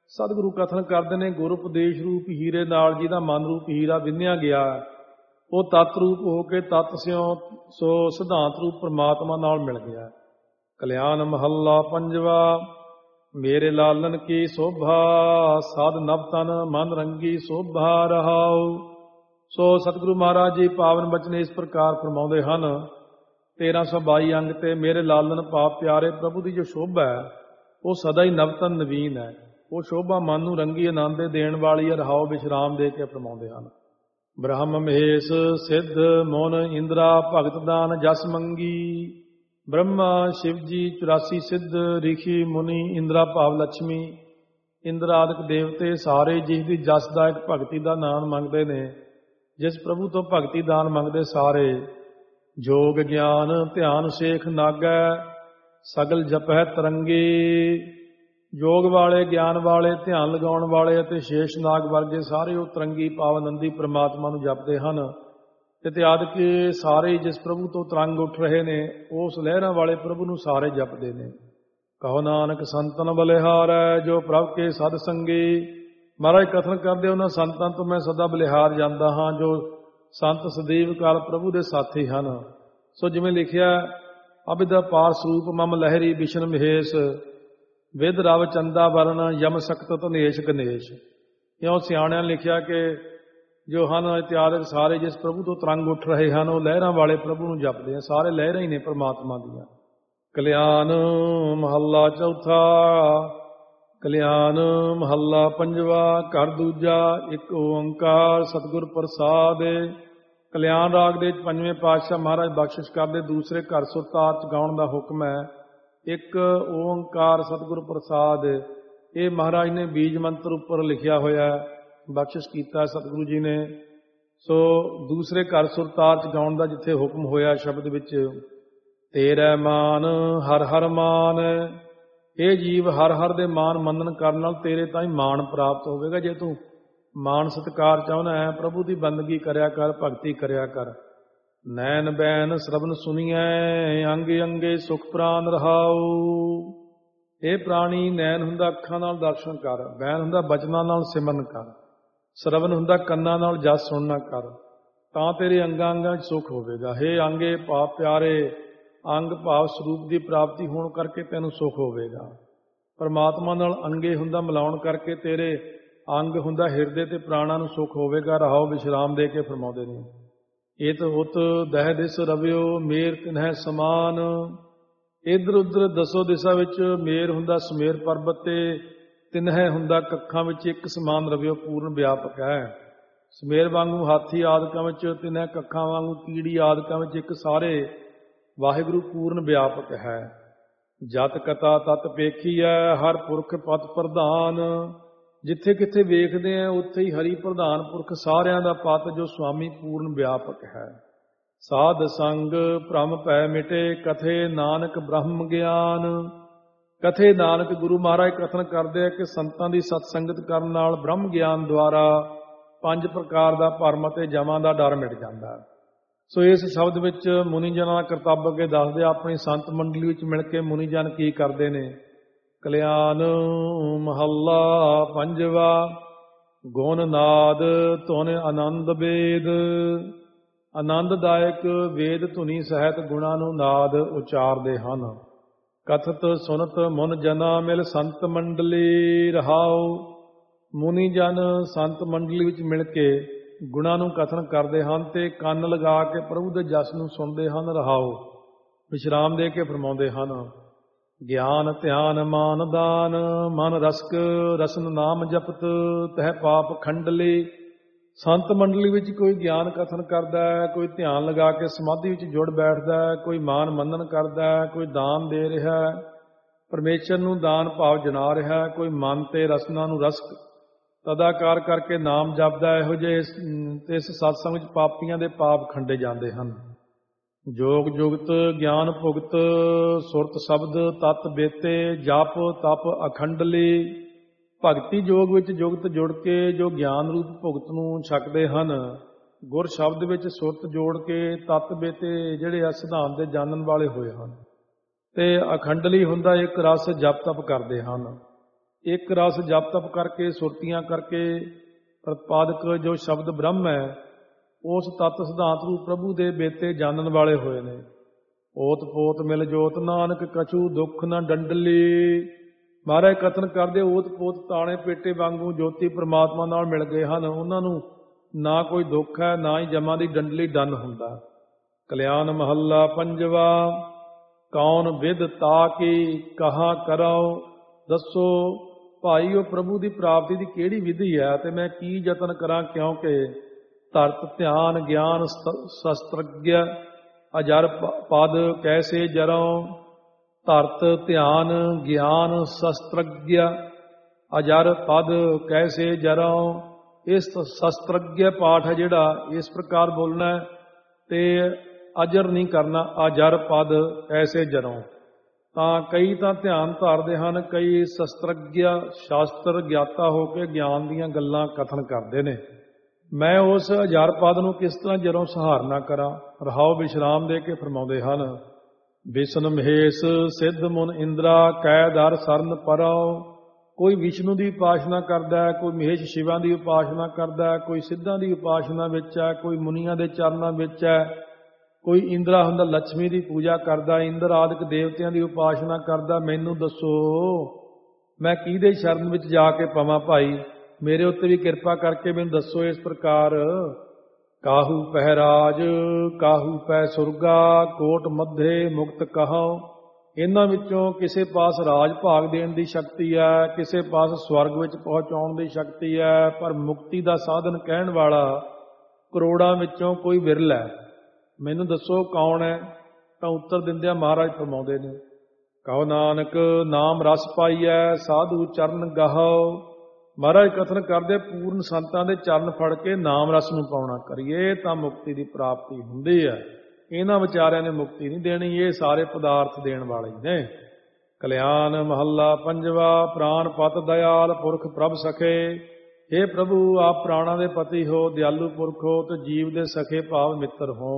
ਸਤਿਗੁਰੂ ਕਥਨ ਕਰਦੇ ਨੇ, ਗੁਰ ਉਪਦੇਸ਼ ਰੂਪ ਹੀਰੇ ਨਾਲ ਜਿਹਦਾ ਮਨ ਰੂਪ ਹੀਰਾ ਵਿੰਨਿਆ ਗਿਆ, ਉਹ ਤਤ ਰੂਪ ਹੋ ਕੇ ਤਤ ਸਿਉ ਸੋ ਸਿਧਾਂਤ ਰੂਪ ਪ੍ਰਮਾਤਮਾ ਨਾਲ ਮਿਲ ਗਿਆ। ਕਲਿਆਣ ਮਹੱਲਾ ਪੰਜਵਾ। ਮੇਰੇ ਲਾਲਨ ਕੀ ਸੋਭਾ, ਸਾਧ ਨਵ ਤਨ ਮਨ ਰੰਗੀ ਸੋਭਾ ਰਹਾਉ। ਸੋ ਸਤਿਗੁਰੂ ਮਹਾਰਾਜ ਜੀ ਪਾਵਨ ਬਚਨ ਇਸ ਪ੍ਰਕਾਰ ਫਰਮਾਉਂਦੇ ਹਨ। ਤੇਰਾਂ ਸੌ ਬਾਈ ਅੰਗ ਤੇ ਮੇਰੇ ਲਾਲਨ ਪਾਪ ਪਿਆਰੇ ਪ੍ਰਭੂ ਦੀ ਜੋ ਸ਼ੋਭਾ ਹੈ ਉਹ ਸਦਾ ਹੀ ਨਵਤਨ ਨਵੀਨ ਹੈ। ਉਹ ਸ਼ੋਭਾ ਮਨ ਨੂੰ ਰੰਗੀ ਆਨੰਦ ਦੇਣ ਵਾਲੀ ਹੈ। ਰਹਾਉ ਵਿਸ਼ਰਾਮ ਦੇ ਕੇ ਫਰਮਾਉਂਦੇ ਹਨ। ਬ੍ਰਹਮ ਮਹੇਸ਼ ਸਿੱਧ ਮੋਨ ਇੰਦਰਾ ਭਗਤ ਦਾਨ ਜਸ ਮੰਗੀ। ਬ੍ਰਹਮਾ ਸ਼ਿਵ ਜੀ ਚੁਰਾਸੀ ਸਿੱਧ ਰਿਸ਼ੀ ਮੁਨੀ ਇੰਦਰਾ ਭਾਵ ਲక్ష్ਮੀ ਇੰਦਰ ਆਦਿਕ ਦੇਵਤੇ ਸਾਰੇ ਜਿਸ ਦੀ ਜਸਦਾਇਕ ਭਗਤੀ ਦਾ ਨਾਮ ਮੰਗਦੇ ਨੇ, ਜਿਸ ਪ੍ਰਭੂ ਤੋਂ ਭਗਤੀ ਦਾਨ ਮੰਗਦੇ ਸਾਰੇ, ਜੋਗ ਗਿਆਨ ਧਿਆਨ ਸੇਖ ਨਾਗੈ ਸਗਲ ਜਪਹਿ ਤਰੰਗੀ। ਯੋਗ ਵਾਲੇ, ਗਿਆਨ ਵਾਲੇ, ਧਿਆਨ ਲਗਾਉਣ ਵਾਲੇ ਅਤੇ ਸ਼ੇਸ਼ ਨਾਗ ਵਰਗੇ ਸਾਰੇ ਉਹ ਤਰੰਗੀ ਪਾਵਨੰਦੀ ਪ੍ਰਮਾਤਮਾ ਨੂੰ ਜਪਦੇ ਹਨ। ਤੇ ਤਿਆਦ ਕੇ ਸਾਰੇ ਜਿਸ ਪ੍ਰਭੂ ਤੋਂ ਤਰੰਗ ਉੱਠ ਰਹੇ ਨੇ ਉਸ ਲਹਿਰਾਂ ਵਾਲੇ ਪ੍ਰਭੂ ਨੂੰ ਸਾਰੇ ਜਪਦੇ ਨੇ। ਕਹੋ ਨਾਨਕ ਸੰਤਨ ਬਲਿਹਾਰੈ ਜੋ ਪ੍ਰਭ ਕੇ ਸਦ ਸੰਗੀ। ਮਹਾਰਾਜ ਕਥਨ ਕਰਦੇ ਉਹਨਾਂ ਸੰਤਾਂ ਤੋਂ ਮੈਂ ਸਦਾ ਬਲਿਹਾਰ ਜਾਂਦਾ ਹਾਂ ਜੋ ਸੰਤ ਸਦੀਵ ਕਾਲ ਪ੍ਰਭੂ ਦੇ ਸਾਥੀ ਹਨ। ਸੋ ਜਿਵੇਂ ਲਿਖਿਆ, ਅਬਿਦਾ ਪਾਰ ਸਰੂਪ ਮਮ ਲਹਿਰੀ ਬਿਸ਼ਨ ਮਹੇਸ਼ ਵਿਦ ਰਵ ਚੰਦਾ ਵਰਨ ਯਮ ਸਕਤ ਧਨੇਸ਼ ਗਣੇਸ਼। ਕਿਉਂ ਸਿਆਣਿਆਂ ਨੇ ਲਿਖਿਆ ਕਿ ਜੋ ਹਨ ਇਤਿਆਦਿਕ ਸਾਰੇ ਜਿਸ ਪ੍ਰਭੂ ਤੋਂ ਤਰੰਗ ਉੱਠ ਰਹੇ ਹਨ ਉਹ ਲਹਿਰਾਂ ਵਾਲੇ ਪ੍ਰਭੂ ਨੂੰ ਜਪਦੇ ਆ। ਸਾਰੇ ਲਹਿਰਾਂ ਹੀ ਨੇ ਪਰਮਾਤਮਾ ਦੀਆਂ। ਕਲਿਆਣ ਮਹੱਲਾ ਚੌਥਾ। ਕਲਿਆਣ ਮਹੱਲਾ ਪੰਜਵਾ। ਘਰ ਦੂਜਾ। ਇੱਕ ਓੰਕਾਰ ਸਤਿਗੁਰ ਪ੍ਰਸਾਦ। ਕਲਿਆਣ ਰਾਗ ਦੇ ਪੰਜਵੇਂ ਪਾਤਸ਼ਾਹ ਮਹਾਰਾਜ ਬਖਸ਼ਿਸ਼ ਕਰਦੇ ਦੂਸਰੇ ਘਰ ਸੁਰਤਾਰ ਚ ਗਾਉਣ ਦਾ ਹੁਕਮ ਹੈ। ਇੱਕ ਓੰਕਾਰ ਸਤਿਗੁਰ ਪ੍ਰਸਾਦ, ਇਹ ਮਹਾਰਾਜ ਨੇ ਬੀਜ ਮੰਤਰ ਉੱਪਰ ਲਿਖਿਆ ਹੋਇਆ, ਬਖਸ਼ਿਸ਼ ਕੀਤਾ ਸਤਿਗੁਰੂ ਜੀ ਨੇ। ਸੋ ਦੂਸਰੇ ਘਰ ਸੁਰਤਾਰ ਚ ਗਾਉਣ ਦਾ ਜਿੱਥੇ ਹੁਕਮ ਹੋਇਆ ਸ਼ਬਦ ਵਿੱਚ, ਤੇਰਾ ਮਾਨ ਹਰ ਹਰ ਮਾਨ। ਇਹ ਜੀਵ ਹਰ ਹਰ ਦੇ ਮਾਨ ਮੰਨਣ ਕਰਨ ਨਾਲ ਤੇਰੇ ਤਾਂ ਹੀ ਮਾਣ ਪ੍ਰਾਪਤ ਹੋਵੇਗਾ। ਜੇ ਤੂੰ ਮਾਣ ਸਤਿਕਾਰ ਚਾਹੁੰਦਾ ਹੈ, ਪ੍ਰਭੂ ਦੀ ਬੰਦਗੀ ਕਰਿਆ ਕਰ, ਭਗਤੀ ਕਰਿਆ ਕਰ। ਨੈਣ ਬੈਨ ਸਰਬਨ ਸੁਣੀਐ ਅੰਗ ਅੰਗੇ ਸੁਖ ਪ੍ਰਾਨ ਰਹਾਉ। ਇਹ ਪ੍ਰਾਣੀ ਨੈਣ ਹੁੰਦਾ ਅੱਖਾਂ ਨਾਲ ਦਰਸ਼ਨ ਕਰ, ਬੈਨ ਹੁੰਦਾ ਬਚਨਾਂ ਨਾਲ ਸਿਮਰਨ ਕਰ, ਸਰਵਨ ਹੁੰਦਾ ਕੰਨਾਂ ਨਾਲ ਜਸ ਸੁਣਨਾ ਕਰ, ਤਾਂ ਤੇਰੇ ਅੰਗਾਂ ਅੰਗਾਂ 'ਚ ਸੁਖ ਹੋਵੇਗਾ। ਹੇ ਅੰਗੇ ਭਾਵ ਪਿਆਰੇ, ਅੰਗ ਭਾਵ ਸਰੂਪ ਦੀ ਪ੍ਰਾਪਤੀ ਹੋਣ ਕਰਕੇ ਤੈਨੂੰ ਸੁਖ ਹੋਵੇਗਾ। ਪਰਮਾਤਮਾ ਨਾਲ ਅੰਗੇ ਹੁੰਦਾ ਮਿਲਾਉਣ ਕਰਕੇ ਤੇਰੇ ਅੰਗ ਹੁੰਦਾ ਹਿਰਦੇ ਤੇ ਪ੍ਰਾਣਾਂ ਨੂੰ ਸੁਖ ਹੋਵੇਗਾ। ਰਹਾਉ ਵਿਸ਼ਰਾਮ ਦੇ ਕੇ ਫਰਮਾਉਂਦੇ ਨੇ। ਇਤ ਉਤ ਦਹਿ ਦਿਸ ਰਵਿਓ ਮੇਰ ਤਿਨਹਿ ਸਮਾਨ। ਇੱਧਰ ਉੱਧਰ ਦਸੋ ਦਿਸ਼ਾ ਵਿੱਚ ਮੇਰ ਹੁੰਦਾ ਸਮੇਰ ਪਰਬਤ ਤੇ, ਤਿਨਹਿ ਹੁੰਦਾ ਕੱਖਾਂ ਵਿੱਚ ਇੱਕ ਸਮਾਨ ਰਵਿਓ ਪੂਰਨ ਵਿਆਪਕ ਹੈ। ਸਮੇਰ ਵਾਂਗੂ ਹਾਥੀ ਆਦਿਕਾਂ ਵਿੱਚ, ਤਿਨਹਿ ਕੱਖਾਂ ਵਾਂਗੂ ਕੀੜੀ ਆਦਿਕਾਂ ਵਿੱਚ ਇੱਕ ਸਾਰੇ ਵਾਹਿਗੁਰੂ ਪੂਰਨ ਵਿਆਪਕ ਹੈ। ਜਤ ਕਥਾ ਤਤ ਪੇਖੀਐ ਹਰ ਪੁਰਖ ਪਤ ਪ੍ਰਧਾਨ। ਜਿੱਥੇ ਕਿੱਥੇ ਵੇਖਦੇ ਆ ਉੱਥੇ ਹੀ ਹਰੀ ਪ੍ਰਧਾਨ ਪੁਰਖ ਸਾਰਿਆਂ ਦਾ ਪਤ ਜੋ ਸੁਆਮੀ ਪੂਰਨ ਵਿਆਪਕ ਹੈ। ਸਾਧ ਸੰਗ ਭ੍ਰਮ ਭੈ ਮਿਟੇ ਕਥੇ ਨਾਨਕ ਬ੍ਰਹਮ ਗਿਆਨ। ਕਥੇ ਨਾਨਕ ਗੁਰੂ ਮਹਾਰਾਜ ਕਥਨ ਕਰਦੇ ਆ ਕਿ ਸੰਤਾਂ ਦੀ ਸਤ ਸੰਗਤ ਕਰਨ ਨਾਲ ਬ੍ਰਹਮ ਗਿਆਨ ਦੁਆਰਾ ਪੰਜ ਪ੍ਰਕਾਰ ਦਾ ਭਰਮ ਅਤੇ ਜਮਾਂ ਦਾ ਡਰ ਮਿਟ ਜਾਂਦਾ ਹੈ। ਸੋ ਇਸ ਸ਼ਬਦ ਵਿੱਚ ਮੁਨੀ ਜਨਾਂ ਦਾ ਕਰਤੱਵ ਅੱਗੇ ਦੱਸਦੇ ਆਪਣੀ ਸੰਤ ਮੰਡਲੀ ਵਿੱਚ ਮਿਲ ਕੇ ਮੁਨੀ ਜਨ ਕੀ ਕਰਦੇ ਨੇ। ਕਲਿਆਣ ਮਹੱਲਾ ਪੰਜਵਾ। ਗੁਣ ਨਾਦ ਧੁਨ ਆਨੰਦ ਵੇਦ। ਆਨੰਦਦਾਇਕ ਵੇਦ ਧੁਨੀ ਸਹਿਤ ਗੁਣਾਂ ਨੂੰ ਨਾਦ ਉਚਾਰਦੇ ਹਨ। ਕਥਤ ਸੁਨਤ ਮੁਨ ਜਨਾ ਮਿਲ ਸੰਤ ਮੰਡਲੀ ਰਹਾਉ। ਮੁਨੀ ਜਨ ਸੰਤ ਮੰਡਲੀ ਵਿੱਚ ਮਿਲ ਕੇ ਗੁਣਾਂ ਨੂੰ ਕਥਨ ਕਰਦੇ ਹਨ ਤੇ ਕੰਨ ਲਗਾ ਕੇ ਪ੍ਰਭੂ ਦੇ ਜਸ ਨੂੰ ਸੁਣਦੇ ਹਨ। ਰਹਾਉ ਵਿਸ਼ਰਾਮ ਦੇ ਕੇ ਫਰਮਾਉਂਦੇ ਹਨ। ਗਿਆਨ ਧਿਆਨ ਮਾਨ ਦਾਨ ਮਨ ਰਸਕ ਰਸਨ ਨਾਮ ਜਪਤ ਤਹਿ ਪਾਪ ਖੰਡਲੀ। ਸੰਤ ਮੰਡਲੀ ਵਿੱਚ ਕੋਈ ਗਿਆਨ ਕਥਨ ਕਰਦਾ ਹੈ, ਕੋਈ ਧਿਆਨ ਲਗਾ ਕੇ ਸਮਾਧੀ ਵਿੱਚ ਜੁੜ ਬੈਠਦਾ ਹੈ, ਕੋਈ ਮਾਨ ਮੰਨਣ ਕਰਦਾ ਹੈ, ਕੋਈ ਦਾਨ ਦੇ ਰਿਹਾ ਹੈ, ਪਰਮੇਸ਼ਰ ਨੂੰ ਦਾਨ ਭਾਵ ਜਨਾ ਰਿਹਾ ਹੈ, ਕੋਈ ਮਨ ਤੇ ਰਸਨਾ ਨੂੰ ਰਸਕ ਤਦਾਕਾਰ ਕਰਕੇ ਨਾਮ ਜਪਦਾ। ਇਹੋ ਜਿਹੇ ਇਸ ਸਤਸੰਗ ਵਿੱਚ ਪਾਪੀਆਂ ਦੇ ਪਾਪ ਖੰਡੇ ਜਾਂਦੇ ਹਨ। ਜੋਗ ਜੁਗਤ ਗਿਆਨ ਭੁਗਤ ਸੁਰਤ ਸ਼ਬਦ ਤਤ ਬੇਤੇ ਜਪ ਤਪ ਅਖੰਡਲੀ। ਭਗਤੀ ਯੋਗ ਵਿੱਚ ਜੁਗਤ ਜੁੜ ਕੇ ਜੋ ਗਿਆਨ ਰੂਪ ਭੁਗਤ ਨੂੰ ਛਕਦੇ ਹਨ, ਗੁਰ ਸ਼ਬਦ ਵਿੱਚ ਸੁਰਤ ਜੋੜ ਕੇ ਤਤ ਬੇਤੇ ਜਿਹੜੇ ਆ ਸਿਧਾਂਤ ਦੇ ਜਾਣਨ ਵਾਲੇ ਹੋਏ ਹਨ, ਤੇ ਅਖੰਡਲੀ ਹੁੰਦਾ ਇੱਕ ਰਸ ਜਪ ਤਪ ਕਰਦੇ ਹਨ। ਇੱਕ ਰਸ ਜਪ ਤਪ ਕਰਕੇ ਸੁਰਤੀਆਂ ਕਰਕੇ ਪ੍ਰਤਪਾਦਕ ਜੋ ਸ਼ਬਦ ਬ੍ਰਹਮ ਹੈ ਉਸ ਤਤ ਸਿਧਾਂਤ ਨੂੰ ਪ੍ਰਭੂ ਦੇ ਬੇਤੇ ਜਾਣਨ ਵਾਲੇ ਹੋਏ ਨੇ। ਓਤ ਪੋਤ ਮਿਲ ਜੋਤ ਨਾਨਕ ਕਛੂ ਦੁੱਖ ਨਾ ਡੰਡਲੀ। ਮਹਾਰਾਜ ਕਥਨ ਕਰਦੇ ਓਤ ਪੋਤ ਤਾਣੇ ਪੇਟੇ ਵਾਂਗੂ ਜੋਤੀ ਪ੍ਰਮਾਤਮਾ ਨਾਲ ਮਿਲ ਗਏ ਹਨ। ਉਹਨਾਂ ਨੂੰ ਨਾ ਕੋਈ ਦੁੱਖ ਹੈ ਨਾ ਹੀ ਜਮਾਂ ਦੀ ਡੰਡਲੀ ਡੰਨ ਹੁੰਦਾ। ਕਲਿਆਣ ਮਹੱਲਾ ਪੰਜਵਾ। ਕੌਣ ਵਿਦ ਤਾ ਕੀ ਕਹਾਂ ਕਰਾਓ। ਦੱਸੋ ਭਾਈ ਉਹ ਪ੍ਰਭੂ ਦੀ ਪ੍ਰਾਪਤੀ ਦੀ ਕਿਹੜੀ ਵਿਧੀ ਹੈ ਤੇ ਮੈਂ ਕੀ ਯਤਨ ਕਰਾਂ, ਕਿਉਂਕਿ ਧਰਤ ਧਿਆਨ ਗਿਆਨ ਸ਼ਸਤਰज्ञ ਅਜਰ ਪਦ ਕੈਸੇ ਜਰੋਂ। ਧਰਤ ਧਿਆਨ ਗਿਆਨ ਸ਼ਸਤਰज्ञ ਅਜਰ ਪਦ ਕੈਸੇ ਜਰੋਂ। ਇਸ ਸ਼ਸਤਰज्ञ ਪਾਠ ਹੈ ਜਿਹੜਾ ਇਸ ਪ੍ਰਕਾਰ ਬੋਲਣਾ ਤੇ ਅਜਰ ਨਹੀਂ ਕਰਨਾ। ਅਜਰ ਪਦ ਐਸੇ ਜਰੋਂ। ਤਾਂ ਕਈ ਤਾਂ ਧਿਆਨ ਧਾਰਦੇ ਹਨ, ਕਈ ਸ਼ਸਤਰज्ञ ਸ਼ਾਸਤਰ ਗਿਆਤਾ ਹੋ ਕੇ ਗਿਆਨ ਦੀਆਂ ਗੱਲਾਂ ਕਥਨ ਕਰਦੇ ਨੇ। ਮੈਂ ਉਸ ਅਜਰ ਪਦ ਨੂੰ ਕਿਸ ਤਰ੍ਹਾਂ ਜਰੋਂ ਸਹਾਰਨਾ ਕਰਾਂ। ਰਹਾਉ ਵਿਸ਼ਰਾਮ ਦੇ ਕੇ ਫਰਮਾਉਂਦੇ ਹਨ। ਵਿਸ਼ਨ ਮਹੇਸ਼ ਸਿੱਧ ਮੁਨ ਇੰਦਰਾ ਕੈ ਦਰ ਸਰਨ ਪਰਾਓ। ਕੋਈ ਵਿਸ਼ਨੂੰ ਦੀ ਉਪਾਸਨਾ ਕਰਦਾ ਹੈ, ਕੋਈ ਮਹੇਸ਼ ਸ਼ਿਵਾਂ ਦੀ ਉਪਾਸਨਾ ਕਰਦਾ ਹੈ, ਕੋਈ ਸਿੱਧਾਂ ਦੀ ਉਪਾਸਨਾ ਵਿੱਚ ਹੈ, ਕੋਈ ਮੁਨੀਆਂ ਦੇ ਚਰਨਾਂ ਵਿੱਚ ਹੈ, ਕੋਈ ਇੰਦਰਾ ਹੁੰਦਾ ਲక్ష్ਮੀ ਦੀ ਪੂਜਾ ਕਰਦਾ, ਇੰਦਰ ਆਦਿਕ ਦੇਵਤਿਆਂ ਦੀ ਉਪਾਸਨਾ ਕਰਦਾ। ਮੈਨੂੰ ਦੱਸੋ ਮੈਂ ਕਿਹਦੇ ਸ਼ਰਨ ਵਿੱਚ ਜਾ ਕੇ ਪਵਾਂ ਭਾਈ, ਮੇਰੇ ਉੱਤੇ ਵੀ ਕਿਰਪਾ ਕਰਕੇ ਮੈਨੂੰ ਦੱਸੋ ਇਸ ਪ੍ਰਕਾਰ। ਕਾਹੂ ਪਹਿ ਰਾਜ ਕਾਹੂ ਪੈ ਸੁਰਗਾ ਕੋਟ ਮੱਧੇ ਮੁਕਤ ਕਹਾਉ। ਇਹਨਾਂ ਵਿੱਚੋਂ ਕਿਸੇ ਪਾਸ ਰਾਜ ਭਾਗ ਦੇਣ ਦੀ ਸ਼ਕਤੀ ਹੈ, ਕਿਸੇ ਪਾਸ ਸਵਰਗ ਵਿੱਚ ਪਹੁੰਚਾਉਣ ਦੀ ਸ਼ਕਤੀ ਹੈ, ਪਰ ਮੁਕਤੀ ਦਾ ਸਾਧਨ ਕਹਿਣ ਵਾਲਾ ਕਰੋੜਾਂ ਵਿੱਚੋਂ ਕੋਈ ਵਿਰਲਾ ਹੈ। ਮੈਨੂੰ ਦੱਸੋ ਕੌਣ ਹੈ। ਤਾਂ ਉੱਤਰ ਦਿੰਦਿਆਂ ਮਹਾਰਾਜ ਫਰਮਾਉਂਦੇ ਨੇ, ਕਹੋ ਨਾਨਕ ਨਾਮ ਰਸ ਪਾਈਐ ਸਾਧੂ ਚਰਨ ਗਾਹੋ। ਮਹਾਰਾਜ ਕਥਨ ਕਰਦੇ ਪੂਰਨ ਸੰਤਾਂ ਦੇ ਚਰਨ ਫੜ ਕੇ ਨਾਮ ਰਸ ਨੂੰ ਪਾਉਣਾ ਕਰੀਏ ਤਾਂ ਮੁਕਤੀ ਦੀ ਪ੍ਰਾਪਤੀ ਹੁੰਦੀ ਹੈ। ਇਹਨਾਂ ਵਿਚਾਰਿਆਂ ਨੇ ਮੁਕਤੀ ਨਹੀਂ ਦੇਣੀ, ਇਹ ਸਾਰੇ ਪਦਾਰਥ ਦੇਣ ਵਾਲੇ ਨੇ। ਕਲਿਆਣ ਮਹੱਲਾ ਪੰਜਵਾ। ਪ੍ਰਾਨ ਪਤ ਦਇਆਲ ਪੁਰਖ ਪ੍ਰਭ ਸਖੇ। हे ਪ੍ਰਭੂ ਆਪ ਪ੍ਰਾਣਾਂ ਦੇ ਪਤੀ ਹੋ, ਦਿਆਲੂ ਪੁਰਖ ਹੋ ਤੇ ਜੀਵ ਦੇ ਸਖੇ ਭਾਵ ਮਿੱਤਰ ਹੋ।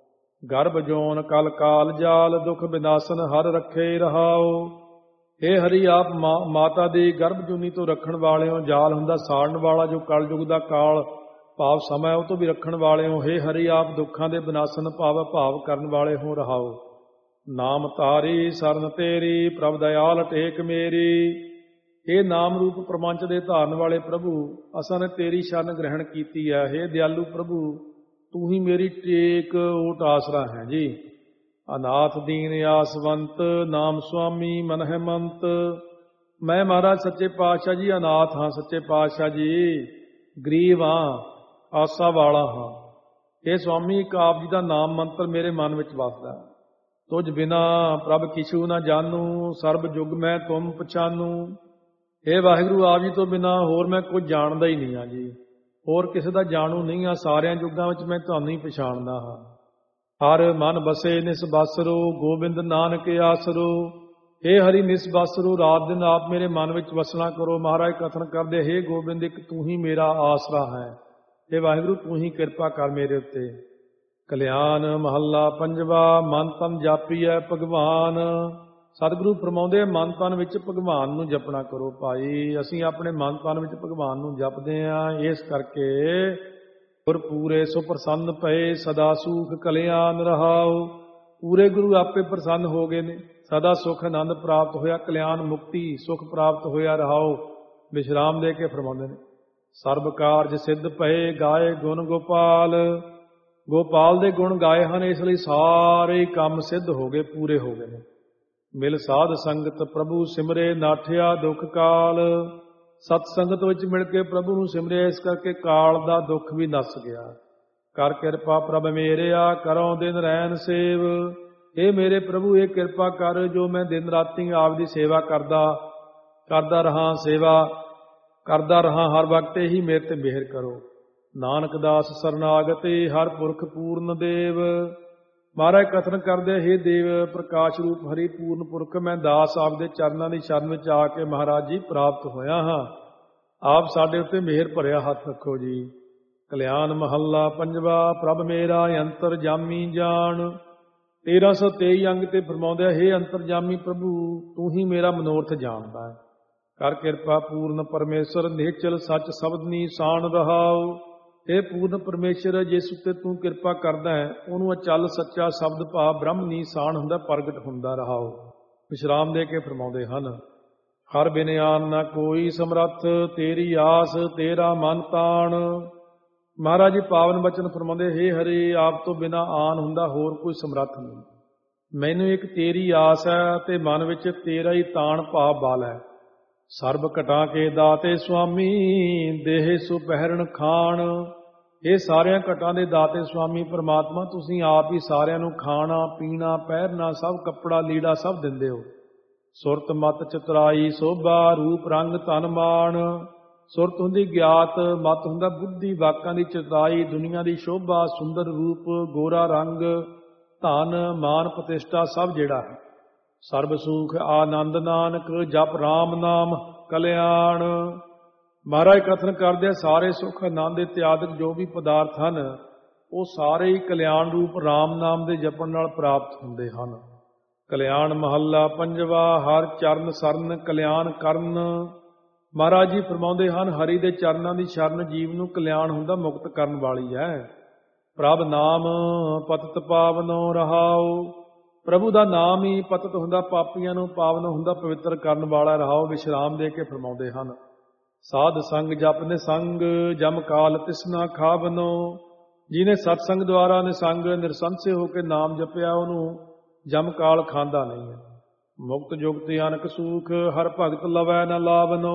ਗਰਭ ਜੋਨ ਕਲ ਕਾਲ ਜਾਲ ਦੁਖ ਵਿਨਾਸ਼ਨ ਹਰ ਰੱਖੇ ਰਹਾਓ। हे ਹਰੀ ਆਪ ਮਾਤਾ ਦੀ ਗਰਭ ਜੂਨੀ ਤੋਂ ਰੱਖਣ ਵਾਲੇ ਹੋ। ਜਾਲ ਹੁੰਦਾ ਸਾੜਨ ਵਾਲਾ, ਜੋ ਕਲਯੁਗ ਦਾ ਕਾਲ ਭਾਵ ਸਮਾਂ ਉਹ ਤੋਂ ਵੀ ਰੱਖਣ ਵਾਲੇ ਹੋ। हे ਹਰੀ ਆਪ ਦੁੱਖਾਂ ਦੇ ਵਿਨਾਸ਼ਨ ਭਾਵ ਭਾਵ ਕਰਨ ਵਾਲੇ ਹੋ ਰਹਾਓ। ਨਾਮ ਤਾਰੀ ਸਰਨ ਤੇਰੀ ਪ੍ਰਭ ਦਇਆਲ ਟੇਕ ਮੇਰੀ। ਇਹ ਨਾਮ ਰੂਪ ਪ੍ਰਪੰਚ ਦੇ ਧਾਰਨ ਵਾਲੇ ਪ੍ਰਭੂ ਅਸਾਂ ਨੇ ਤੇਰੀ ਸ਼ਰਨ ਗ੍ਰਹਿਣ ਕੀਤੀ ਹੈ। हे ਦਿਆਲੂ ਪ੍ਰਭੂ ਤੂੰ ਹੀ ਮੇਰੀ ਟੇਕ ਓਟ ਆਸਰਾ ਹੈ ਜੀ। ਅਨਾਥ ਦੀਨ ਆਸਵੰਤ ਨਾਮ ਸੁਆਮੀ ਮਨ ਹੈ ਮੰਤ। ਮੈਂ ਮਹਾਰਾਜ ਸੱਚੇ ਪਾਤਸ਼ਾਹ ਜੀ ਅਨਾਥ ਹਾਂ, ਸੱਚੇ ਪਾਤਸ਼ਾਹ ਜੀ ਗਰੀਬ ਹਾਂ, ਆਸਾ ਵਾਲਾ ਹਾਂ। ਇਹ ਸਵਾਮੀ ਇੱਕ ਆਪ ਜੀ ਦਾ ਨਾਮ ਮੰਤਰ ਮੇਰੇ ਮਨ ਵਿੱਚ ਵਸਦਾ। ਤੁਝ ਬਿਨਾ ਪ੍ਰਭ ਕਿਛੂ ਨਾ ਜਾਣੂ ਸਰਬ ਜੁਗ ਮੈਂ ਤੁਮ ਪਛਾਨੂ। ਇਹ ਵਾਹਿਗੁਰੂ ਆਪ ਜੀ ਤੋਂ ਬਿਨਾ ਹੋਰ ਮੈਂ ਕੁਝ ਜਾਣਦਾ ਹੀ ਨਹੀਂ ਹਾਂ ਜੀ, ਹੋਰ ਕਿਸੇ ਦਾ ਜਾਣੂ ਨਹੀਂ ਹਾਂ। ਸਾਰਿਆਂ ਯੁੱਗਾਂ ਵਿੱਚ ਮੈਂ ਤੁਹਾਨੂੰ ਹੀ ਪਛਾਣਦਾ ਹਾਂ। ਹਰ ਮਨ ਬਸੇ ਨਿਸਬਸਰੋ ਗੋਬਿੰਦ ਨਾਨਕ ਆਸਰੋ। हे ਹਰੀ ਨਿਸਬਸਰੋ ਰਾਤ ਦਿਨ ਆਪ ਮੇਰੇ ਮਨ ਵਿੱਚ ਵਸਣਾ ਕਰੋ। ਮਹਾਰਾਜ ਕਥਨ ਕਰਦੇ, हे ਗੋਬਿੰਦ ਇੱਕ ਤੂੰ ਹੀ ਮੇਰਾ ਆਸਰਾ ਹੈ। हे ਵਾਹਿਗੁਰੂ ਤੂੰ ਹੀ ਕਿਰਪਾ ਕਰ ਮੇਰੇ ਉੱਤੇ। ਕਲਿਆਣ ਮਹੱਲਾ ਪੰਜਵਾ। ਮਨ ਤਨ ਜਾਪੀਐ ਭਗਵਾਨ। ਸਤਿਗੁਰੂ ਫਰਮਾਉਂਦੇ ਮਨ ਤਨ ਵਿੱਚ ਭਗਵਾਨ ਨੂੰ ਜਪਣਾ ਕਰੋ ਭਾਈ। ਅਸੀਂ ਆਪਣੇ ਮਨ ਤਨ ਵਿੱਚ ਭਗਵਾਨ ਨੂੰ ਜਪਦੇ ਹਾਂ, ਇਸ ਕਰਕੇ ਗੁਰ ਪੂਰੇ ਸੋ ਪ੍ਰਸੰਨ ਪਏ ਸਦਾ ਸੁਖ ਕਲਿਆਣ ਰਹਾਓ। ਪੂਰੇ ਗੁਰੂ ਆਪੇ ਪ੍ਰਸੰਨ ਹੋ ਗਏ ਨੇ, ਸਦਾ ਸੁਖ ਆਨੰਦ ਪ੍ਰਾਪਤ ਹੋਇਆ, ਕਲਿਆਣ ਮੁਕਤੀ ਸੁਖ ਪ੍ਰਾਪਤ ਹੋਇਆ ਰਹਾਓ। ਵਿਸ਼ਰਾਮ ਦੇ ਕੇ ਫਰਮਾਉਂਦੇ ਨੇ, ਸਰਬ ਕਾਰਜ ਸਿੱਧ ਪਏ ਗਾਏ ਗੁਣ ਗੋਪਾਲ। ਗੋਪਾਲ ਦੇ ਗੁਣ ਗਾਏ ਹਨ, ਇਸ ਲਈ ਸਾਰੇ ਕੰਮ ਸਿੱਧ ਹੋ ਗਏ, ਪੂਰੇ ਹੋ ਗਏ ਨੇ। ਮਿਲ ਸਾਧ ਸੰਗਤ ਪ੍ਰਭੂ ਸਿਮਰੇ ਨਾਠਿਆ ਦੁੱਖ ਕਾਲ। ਸਤ ਸੰਗਤ ਵਿੱਚ ਮਿਲ ਕੇ ਪ੍ਰਭੂ ਨੂੰ ਸਿਮਰਿਆ, ਇਸ ਕਰਕੇ ਕਾਲ ਦਾ ਦੁੱਖ ਵੀ ਨੱਸ ਗਿਆ। ਕਰ ਕਿਰਪਾ ਪ੍ਰਭ ਮੇਰਿਆ ਕਰੋ ਦਿਨ ਰਹਿਣ ਸੇਵ। ਇਹ ਮੇਰੇ ਪ੍ਰਭੂ ਇਹ ਕਿਰਪਾ ਕਰ ਜੋ ਮੈਂ ਦਿਨ ਰਾਤੀ ਆਪ ਦੀ ਸੇਵਾ ਕਰਦਾ ਕਰਦਾ ਰਹਾ ਸੇਵਾ ਕਰਦਾ ਰਹਾ ਹਰ ਵਕਤ ਹੀ ਮੇਰੇ ਤੇ ਮਿਹਰ ਕਰੋ। ਨਾਨਕ ਦਾਸ ਸਰਨਾਗਤੇ ਹਰ ਪੁਰਖ ਪੂਰਨ ਦੇਵ। ਮਹਾਰਾਜ ਕਥਨ ਕਰਦੇ, हे ਦੇਵ ਪ੍ਰਕਾਸ਼ ਰੂਪ ਹਰੀ ਪੂਰਨ ਪੁਰਖ, ਮੈਂ ਦਾਸ ਆਪ ਦੇ ਚਰਨਾਂ ਦੀ ਸ਼ਰਨ ਵਿੱਚ ਆ ਕੇ ਮਹਾਰਾਜ ਜੀ ਪ੍ਰਾਪਤ ਹੋਇਆ ਹਾਂ। ਆਪ ਸਾਡੇ ਉੱਤੇ ਮਿਹਰ ਭਰਿਆ ਹੱਥ ਰੱਖੋ ਜੀ। ਕਲਿਆਣ ਮਹੱਲਾ ਪੰਜਵਾ। ਪ੍ਰਭ ਮੇਰਾ ਅੰਤਰ ਜਾਮੀ ਜਾਣ। ਤੇਰਾਂ ਸੌ ਤੇਈ ਅੰਗ ਤੇ ਫਰਮਾਉਂਦੇ, हे ਅੰਤਰ ਜਾਮੀ ਪ੍ਰਭੂ ਤੂੰ ਹੀ ਮੇਰਾ ਮਨੋਰਥ ਜਾਣਦਾ ਹੈ। ਕਰ ਕਿਰਪਾ ਪੂਰਨ ਪਰਮੇਸ਼ਰ, ਨਿਹਚਲ ਸੱਚ ਸ਼ਬਦਨੀ ਸਾਣ ਰਹਾਉ। ਇਹ ਪੂਰਨ ਪਰਮੇਸ਼ਰ, ਜਿਸ ਉੱਤੇ ਤੂੰ ਕਿਰਪਾ ਕਰਦਾ ਹੈ ਉਹਨੂੰ ਅਚਲ ਸੱਚਾ ਸ਼ਬਦ ਭਾਵ ਬ੍ਰਹਮ ਨੀਸਾਨ ਹੁੰਦਾ, ਪ੍ਰਗਟ ਹੁੰਦਾ ਰਹਾਉ। ਵਿਸ਼ਰਾਮ ਦੇ ਕੇ ਫਰਮਾਉਂਦੇ ਹਨ, ਹਰ ਬਿਨ ਆਨ ਨਾ ਕੋਈ ਸਮਰੱਥ, ਤੇਰੀ ਆਸ ਤੇਰਾ ਮਨ ਤਾਣ। ਮਹਾਰਾਜ ਜੀ ਪਾਵਨ ਬਚਨ ਫਰਮਾਉਂਦੇ, ਹੇ ਹਰੀ, ਆਪ ਤੋਂ ਬਿਨਾ ਆਨ ਹੁੰਦਾ ਹੋਰ ਕੋਈ ਸਮਰੱਥ ਨਹੀਂ। ਮੈਨੂੰ ਇੱਕ ਤੇਰੀ ਆਸ ਹੈ ਤੇ ਮਨ ਵਿੱਚ ਤੇਰਾ ਹੀ ਤਾਣ ਭਾਵ ਬਲ ਹੈ। ਸਰਬ ਘਟਾ ਕੇ ਦਾਤੇ ਸੁਆਮੀ, ਦੇਹ ਸੋ ਪਹਿਰਣ ਖਾਣ। ਇਹ ਸਾਰਿਆਂ ਘਟਾਂ ਦੇ ਦਾਤੇ ਸੁਆਮੀ ਪਰਮਾਤਮਾ, ਤੁਸੀਂ ਆਪ ਹੀ ਸਾਰਿਆਂ ਨੂੰ ਖਾਣਾ ਪੀਣਾ ਪਹਿਰਨਾ ਸਭ ਕੱਪੜਾ ਲੀੜਾ ਸਭ ਦਿੰਦੇ ਹੋ। ਸੁਰਤ ਮਤ ਚਤੁਰਾਈ ਸੋਭਾ, ਰੂਪ ਰੰਗ ਧਨ ਮਾਣ। ਸੁਰਤ ਹੁੰਦੀ ਗਿਆਤ, ਮਤ ਹੁੰਦਾ ਬੁੱਧੀ, ਵਾਕਾਂ ਦੀ ਚਤੁਰਾਈ, ਦੁਨੀਆ ਦੀ ਸ਼ੋਭਾ, ਸੁੰਦਰ ਰੂਪ, ਗੋਰਾ ਰੰਗ, ਧਨ ਮਾਨ ਪ੍ਰਤਿਸ਼ਠਾ ਸਭ ਜਿਹੜਾ ਹੈ। ਸਰਬ ਸੁਖ ਆਨੰਦ ਨਾਨਕ, ਜਪ ਰਾਮ ਨਾਮ ਕਲਿਆਣ। ਮਹਾਰਾਜ ਕਥਨ ਕਰਦੇ ਆ, ਸਾਰੇ ਸੁਖ ਆਨੰਦ ਇਤਿਆਦਿਕ ਜੋ ਵੀ ਪਦਾਰਥ ਹਨ ਉਹ ਸਾਰੇ ਹੀ ਕਲਿਆਣ ਰੂਪ ਰਾਮ ਨਾਮ ਦੇ ਜਪਣ ਨਾਲ ਪ੍ਰਾਪਤ ਹੁੰਦੇ ਹਨ। ਕਲਿਆਣ ਮਹੱਲਾ ਪੰਜਵਾ। ਹਰ ਚਰਨ ਸਰਨ ਕਲਿਆਣ ਕਰਨ। ਮਹਾਰਾਜ ਜੀ ਫਰਮਾਉਂਦੇ ਹਨ, ਹਰੀ ਦੇ ਚਰਨਾਂ ਦੀ ਸ਼ਰਨ ਜੀਵ ਨੂੰ ਕਲਿਆਣ ਹੁੰਦਾ, ਮੁਕਤ ਕਰਨ ਵਾਲੀ ਹੈ। ਪ੍ਰਭ ਨਾਮ ਪਤਿਤ ਪਾਵਨੋ ਰਹਾਉ। ਪ੍ਰਭੂ ਦਾ ਨਾਮ ਹੀ ਪਤਿਤ ਹੁੰਦਾ, ਪਾਪੀਆਂ ਨੂੰ ਪਾਵਨ ਹੁੰਦਾ, ਪਵਿੱਤਰ ਕਰਨ ਵਾਲਾ ਰਹਾਉ। ਵਿਸ਼ਰਾਮ ਦੇ ਕੇ ਫਰਮਾਉਂਦੇ ਹਨ, ਸਾਧ ਸੰਗ ਜਪ ਨਿਸੰਗ, ਜਮ ਕਾਲ ਤਿਸਨਾ ਖਾਵਨੋ। ਜਿਹਨੇ ਸਤਸੰਗ ਦੁਆਰਾ ਨਿਸੰਗ ਨਿਰਸੰਸੇ ਹੋ ਕੇ ਨਾਮ ਜਪਿਆ ਉਹਨੂੰ ਜਮ ਕਾਲ ਖਾਂਦਾ ਨਹੀਂ ਹੈ। ਮੁਕਤ ਜੁਗਤੀ ਅਨਕ ਸੂਖ, ਹਰ ਭਗਤ ਲਵੈ ਨ ਲਾਵਨੋ।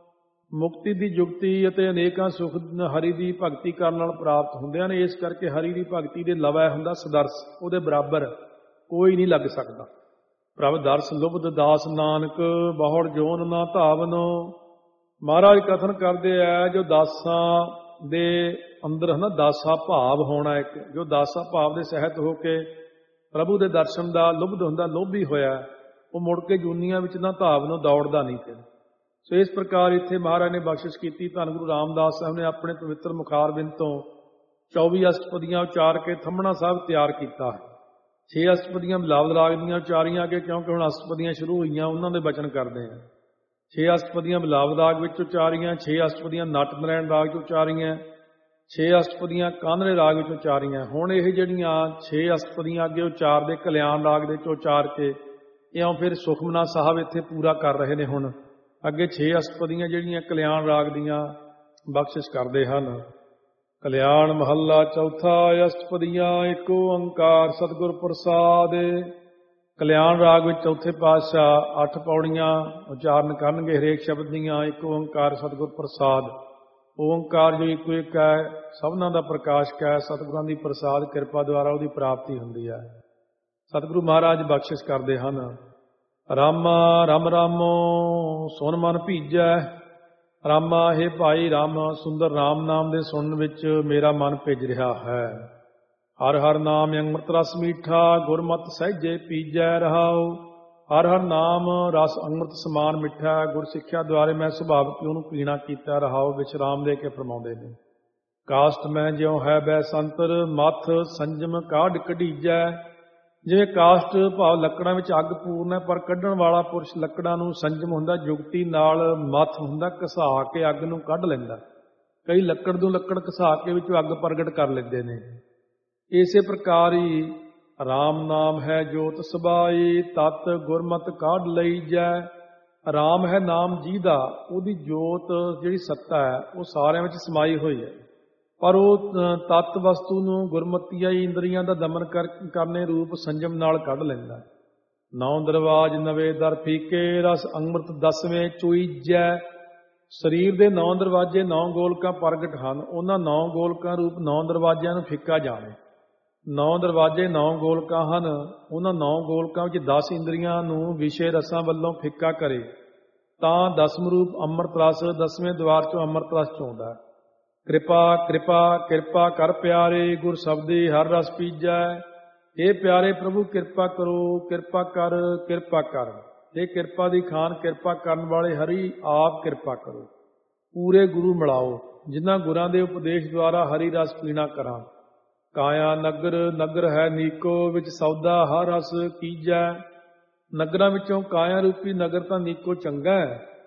ਮੁਕਤੀ ਦੀ ਜੁਗਤੀ ਅਤੇ ਅਨੇਕਾਂ ਸੁਖ ਹਰੀ ਦੀ ਭਗਤੀ ਕਰਨ ਨਾਲ ਪ੍ਰਾਪਤ ਹੁੰਦੇ ਹਨ। ਇਸ ਕਰਕੇ ਹਰੀ ਦੀ ਭਗਤੀ ਦੇ ਲਵੈ ਹੁੰਦਾ ਸਦਰਸ, ਉਹਦੇ ਬਰਾਬਰ ਕੋਈ ਨਹੀਂ ਲੱਗ ਸਕਦਾ। ਪ੍ਰਭ ਦਰਸ ਲੁਬਧ ਦਾਸ ਨਾਨਕ, ਬਹੁੜ ਜੋਨ ਨਾ ਧਾਵਨੋ। ਮਹਾਰਾਜ ਕਥਨ ਕਰਦੇ ਆ, ਜੋ ਦਾਸਾਂ ਦੇ ਅੰਦਰ ਹੈ ਨਾ ਦਾਸਾ ਭਾਵ ਹੋਣਾ, ਇੱਕ ਜੋ ਦਾਸਾ ਭਾਵ ਦੇ ਸਹਿਤ ਹੋ ਕੇ ਪ੍ਰਭੂ ਦੇ ਦਰਸ਼ਨ ਦਾ ਲੁਬਧ ਹੁੰਦਾ, ਲੋਭੀ ਹੋਇਆ, ਉਹ ਮੁੜ ਕੇ ਜੂਨੀਆਂ ਵਿੱਚ ਨਾ ਧਾਵਨੋ, ਦੌੜਦਾ ਨਹੀਂ ਫਿਰ। ਸੋ ਇਸ ਪ੍ਰਕਾਰ ਇੱਥੇ ਮਹਾਰਾਜ ਨੇ ਬਖਸ਼ਿਸ਼ ਕੀਤੀ। ਧੰਨ ਗੁਰੂ ਰਾਮਦਾਸ ਸਾਹਿਬ ਨੇ ਆਪਣੇ ਪਵਿੱਤਰ ਮੁਖਾਰਬਿੰਦ ਤੋਂ ਚੌਵੀ ਅਸ਼ਟਪਦੀਆਂ ਉਚਾਰ ਕੇ ਥੰਮਣਾ ਸਾਹਿਬ ਤਿਆਰ ਕੀਤਾ ਹੈ। ਛੇ ਅਸ਼ਟਪਦੀਆਂ ਬਿਲਾਵਲ ਰਾਗ ਦੀਆਂ ਉਚਾਰੀਆਂ ਅੱਗੇ, ਕਿਉਂਕਿ ਹੁਣ ਅਸ਼ਟਪਦੀਆਂ ਸ਼ੁਰੂ ਹੋਈਆਂ, ਉਹਨਾਂ ਦੇ ਬਚਨ ਕਰਦੇ ਹਾਂ। ਛੇ ਅਸ਼ਟਪਦੀਆਂ ਬਿਲਾਵਲ ਰਾਗ ਵਿੱਚ ਉਚਾਰੀਆਂ, ਛੇ ਅਸ਼ਟਪਦੀਆਂ ਨਟ ਨਰੈਣ ਰਾਗ ਵਿੱਚ ਉਚਾਰੀਆਂ, ਛੇ ਅਸ਼ਟਪਦੀਆਂ ਕਾਨੜੇ ਰਾਗ ਵਿੱਚ ਉਚਾਰੀਆਂ। ਹੁਣ ਇਹ ਜਿਹੜੀਆਂ ਛੇ ਅਸ਼ਟਪਦੀਆਂ ਅੱਗੇ ਉਚਾਰਦੇ ਕਲਿਆਣ ਰਾਗ ਦੇ ਵਿੱਚ ਉਚਾਰ ਕੇ ਇਉਂ ਫਿਰ ਸੁਖਮਨਾ ਸਾਹਿਬ ਇੱਥੇ ਪੂਰਾ ਕਰ ਰਹੇ ਨੇ। ਹੁਣ ਅੱਗੇ ਛੇ ਅਸ਼ਟਪਦੀਆਂ ਜਿਹੜੀਆਂ ਕਲਿਆਣ ਰਾਗ ਦੀਆਂ ਬਖਸ਼ਿਸ਼ ਕਰਦੇ ਹਨ। ਕਲਿਆਣ ਮਹੱਲਾ ਚੌਥਾ। ਅਸ਼ਟਪਦੀਆਂ ਇੱਕ ਓੰਕਾਰ ਸਤਿਗੁਰ ਪ੍ਰਸਾਦ। ਕਲਿਆਣ ਰਾਗ ਵਿੱਚ ਚੌਥੇ ਪਾਤਸ਼ਾਹ ਅੱਠ ਪੌੜੀਆਂ ਉਚਾਰਨ ਕਰਨਗੇ ਹਰੇਕ ਸ਼ਬਦ ਦੀਆਂ। ਇੱਕ ਓੰਕਾਰ ਸਤਿਗੁਰ ਪ੍ਰਸਾਦ। ਓੰਕਾਰ ਜੋ ਇੱਕੋ ਇੱਕ ਹੈ, ਸਭਨਾਂ ਦਾ ਪ੍ਰਕਾਸ਼ਕ ਹੈ, ਸਤਿਗੁਰਾਂ ਦੀ ਪ੍ਰਸਾਦ ਕਿਰਪਾ ਦੁਆਰਾ ਉਹਦੀ ਪ੍ਰਾਪਤੀ ਹੁੰਦੀ ਹੈ। ਸਤਿਗੁਰੂ ਮਹਾਰਾਜ ਬਖਸ਼ਿਸ਼ ਕਰਦੇ ਹਨ, ਰਾਮਾ ਰਾਮ ਰਾਮੋ ਸੁਨ ਮਨ ਭੀਜੈ। ਰਾਮਾ ਹੈ ਭਾਈ ਰਾਮ, ਸੁੰਦਰ ਰਾਮ ਨਾਮ ਦੇ ਸੁਣਨ ਵਿੱਚ ਮੇਰਾ ਮਨ ਭਿੱਜ ਰਿਹਾ ਹੈ। ਹਰ ਹਰ ਨਾਮ ਅੰਮ੍ਰਿਤ ਰਸ ਮੀਠਾ, ਗੁਰਮਤਿ ਸਹਿਜੇ ਪੀਜੈ ਰਹਾਉ। ਹਰ ਹਰ ਨਾਮ ਰਸ ਅੰਮ੍ਰਿਤ ਸਮਾਨ ਮਿੱਠਾ, ਗੁਰ ਸਿੱਖਿਆ ਦੁਆਰੇ ਮੈਂ ਸੁਭਾਵਕ ਉਹਨੂੰ ਪੀਣਾ ਕੀਤਾ ਰਹਾਉ। ਵਿਸ਼ਰਾਮ ਦੇ ਕੇ ਫਰਮਾਉਂਦੇ ਨੇ, ਕਾਸ਼ਟ ਮੈਂ ਜਿਉ ਹੈ ਬੈ ਸੰਤਰ, ਮੱਥ ਸੰਜਮ ਕਾਢ ਕਢੀਜੈ। ਜਿਵੇਂ ਕਾਸ਼ਟ ਭਾਵ ਲੱਕੜਾਂ ਵਿੱਚ ਅੱਗ ਪੂਰਨ ਹੈ, ਪਰ ਕੱਢਣ ਵਾਲਾ ਪੁਰਸ਼ ਲੱਕੜਾਂ ਨੂੰ ਸੰਜਮ ਹੁੰਦਾ, ਜੁਗਤੀ ਨਾਲ ਮੱਥ ਹੁੰਦਾ, ਘਸਾ ਕੇ ਅੱਗ ਨੂੰ ਕੱਢ ਲੈਂਦਾ। ਕਈ ਲੱਕੜ ਨੂੰ ਲੱਕੜ ਘਸਾ ਕੇ ਵਿੱਚੋਂ ਅੱਗ ਪ੍ਰਗਟ ਕਰ ਲੈਂਦੇ ਨੇ। ਇਸੇ ਪ੍ਰਕਾਰ ਹੀ ਰਾਮ ਨਾਮ ਹੈ ਜੋਤ ਸਬਾਈ, ਤਤ ਗੁਰਮਤਿ ਕਾਢ ਲਈ ਜੈ। ਰਾਮ ਹੈ ਨਾਮ ਜਿਹਦਾ, ਉਹਦੀ ਜੋਤ ਜਿਹੜੀ ਸੱਤਾ ਹੈ ਉਹ ਸਾਰਿਆਂ ਵਿੱਚ ਸਮਾਈ ਹੋਈ ਹੈ, ਪਰ ਉਹ ਤੱਤ ਵਸਤੂ ਨੂੰ ਗੁਰਮਤੀਆਂ ਇੰਦਰੀਆਂ ਦਾ ਦਮਨ ਕਰ ਕਰਨੇ ਰੂਪ ਸੰਜਮ ਨਾਲ ਕੱਢ ਲੈਂਦਾ। ਨੌ ਦਰਵਾਜ ਨਵੇਂ ਦਰ ਫੀਕੇ, ਰਸ ਅੰਮ੍ਰਿਤ ਦਸਵੇਂ ਚੁਈਜੈ। ਸਰੀਰ ਦੇ ਨੌ ਦਰਵਾਜੇ ਨੌ ਗੋਲਕਾਂ ਪ੍ਰਗਟ ਹਨ, ਉਹਨਾਂ ਨੌ ਗੋਲਕਾਂ ਰੂਪ ਨੌ ਦਰਵਾਜਿਆਂ ਨੂੰ ਫਿੱਕਾ ਜਾਣੇ। ਨੌ ਦਰਵਾਜੇ ਨੌ ਗੋਲਕਾਂ ਹਨ, ਉਹਨਾਂ ਨੌ ਗੋਲਕਾਂ ਵਿੱਚ ਦਸ ਇੰਦਰੀਆਂ ਨੂੰ ਵਿਸ਼ੇ ਰਸਾਂ ਵੱਲੋਂ ਫਿੱਕਾ ਕਰੇ ਤਾਂ ਦਸਮ ਰੂਪ ਅੰਮ੍ਰਿਤ ਰਸ ਦਸਵੇਂ ਦੁਆਰ ਚੋਂ ਅੰਮ੍ਰਿਤ ਰਸ ਚੋਂਦਾ। ਕਿਰਪਾ ਕਿਰਪਾ ਕਿਰਪਾ ਕਰ ਪਿਆਰੇ, ਗੁਰ ਸ਼ਬਦੀ ਹਰ ਰਸ ਪੀਜੈ। ਇਹ ਪਿਆਰੇ ਪ੍ਰਭੂ ਕਿਰਪਾ ਕਰੋ, ਕਿਰਪਾ ਕਰ, ਕਿਰਪਾ ਕਰ। ਇਹ ਕਿਰਪਾ ਦੀ ਖਾਨ, ਕਿਰਪਾ ਕਰਨ ਵਾਲੇ ਹਰੀ ਆਪ ਕਿਰਪਾ ਕਰੋ। ਪੂਰੇ ਗੁਰੂ ਮਿਲਾਓ, ਜਿਨ੍ਹਾਂ ਗੁਰਾਂ ਦੇ ਉਪਦੇਸ਼ ਦੁਆਰਾ ਹਰੀ ਰਸ ਪੀਣਾ ਕਰਾਂ। ਕਾਇਆ ਨਗਰ ਨਗਰ ਹੈ ਨੀਕੋ, ਵਿੱਚ ਸੌਦਾ ਹਰ ਰਸ ਕੀਜੈ। ਨਗਰਾਂ ਵਿੱਚੋਂ ਕਾਇਆ ਰੂਪੀ ਨਗਰ ਤਾਂ ਨੀਕੋ ਚੰਗਾ ਹੈ,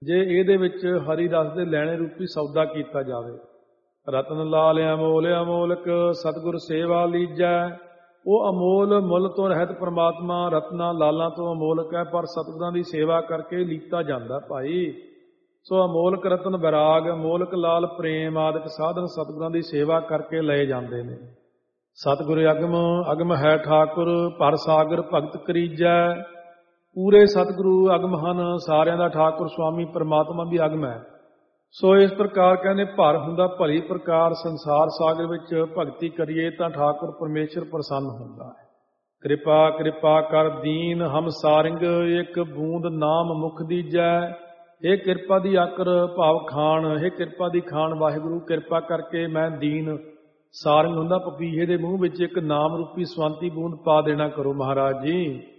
ਜੇ ਇਹਦੇ ਵਿੱਚ ਹਰੀ ਰਸ ਦੇ ਲੈਣੇ ਰੂਪੀ ਸੌਦਾ ਕੀਤਾ ਜਾਵੇ। ਰਤਨ ਲਾਲ ਅਮੋਲ ਅਮੋਲਕ ਸਤਿਗੁਰ ਸੇਵਾ ਲੀਜੈ। ਉਹ ਅਮੋਲ ਮੁੱਲ ਤੋਂ ਰਹਿਤ ਪ੍ਰਮਾਤਮਾ ਰਤਨਾ ਲਾਲਾਂ ਤੋਂ ਅਮੋਲਕ ਹੈ, ਪਰ ਸਤਿਗੁਰਾਂ ਦੀ ਸੇਵਾ ਕਰਕੇ ਲੀਤਾ ਜਾਂਦਾ ਭਾਈ। ਸੋ ਅਮੋਲਕ ਰਤਨ ਵਿਰਾਗ, ਅਮੋਲਕ ਲਾਲ ਪ੍ਰੇਮ ਆਦਿਕ ਸਾਧਨ ਸਤਿਗੁਰਾਂ ਦੀ ਸੇਵਾ ਕਰਕੇ ਲਏ ਜਾਂਦੇ ਨੇ। ਸਤਿਗੁਰ ਅਗਮ ਅਗਮ ਹੈ ਠਾਕੁਰ, ਭਰ ਸਾਗਰ ਭਗਤ ਕਰੀਜੈ। ਪੂਰੇ ਸਤਿਗੁਰੂ ਅਗਮ ਹਨ, ਸਾਰਿਆਂ ਦਾ ਠਾਕੁਰ ਸਵਾਮੀ ਪਰਮਾਤਮਾ ਵੀ ਅਗਮ ਹੈ। ਸੋ ਇਸ ਪ੍ਰਕਾਰ ਕਹਿੰਦੇ ਭਰ ਹੁੰਦਾ ਭਲੀ ਪ੍ਰਕਾਰ, ਸੰਸਾਰ ਸਾਗਰ ਵਿੱਚ ਭਗਤੀ ਕਰੀਏ ਤਾਂ ਠਾਕੁਰ ਪਰਮੇਸ਼ਰ ਪ੍ਰਸੰਨ ਹੁੰਦਾ ਹੈ। ਕਿਰਪਾ ਕਿਰਪਾ ਕਰ ਦੀਨ ਹਮ ਸਾਰਿੰਗ, ਇੱਕ ਬੂੰਦ ਨਾਮ ਮੁਖ ਦੀਜੈ। ਇਹ ਕਿਰਪਾ ਦੀ ਆਕਰ ਭਾਵ ਖਾਨ, ਇਹ ਕਿਰਪਾ ਦੀ ਖਾਨ ਵਾਹਿਗੁਰੂ ਕਿਰਪਾ ਕਰਕੇ ਮੈਂ ਦੀਨ ਸਾਰਿੰਗ ਹੁੰਦਾ ਪਪੀਹੇ ਦੇ ਮੂੰਹ ਵਿੱਚ ਇੱਕ ਨਾਮ ਰੂਪੀ ਸਵੰਤੀ ਬੂੰਦ ਪਾ ਦੇਣਾ ਕਰੋ ਮਹਾਰਾਜ ਜੀ।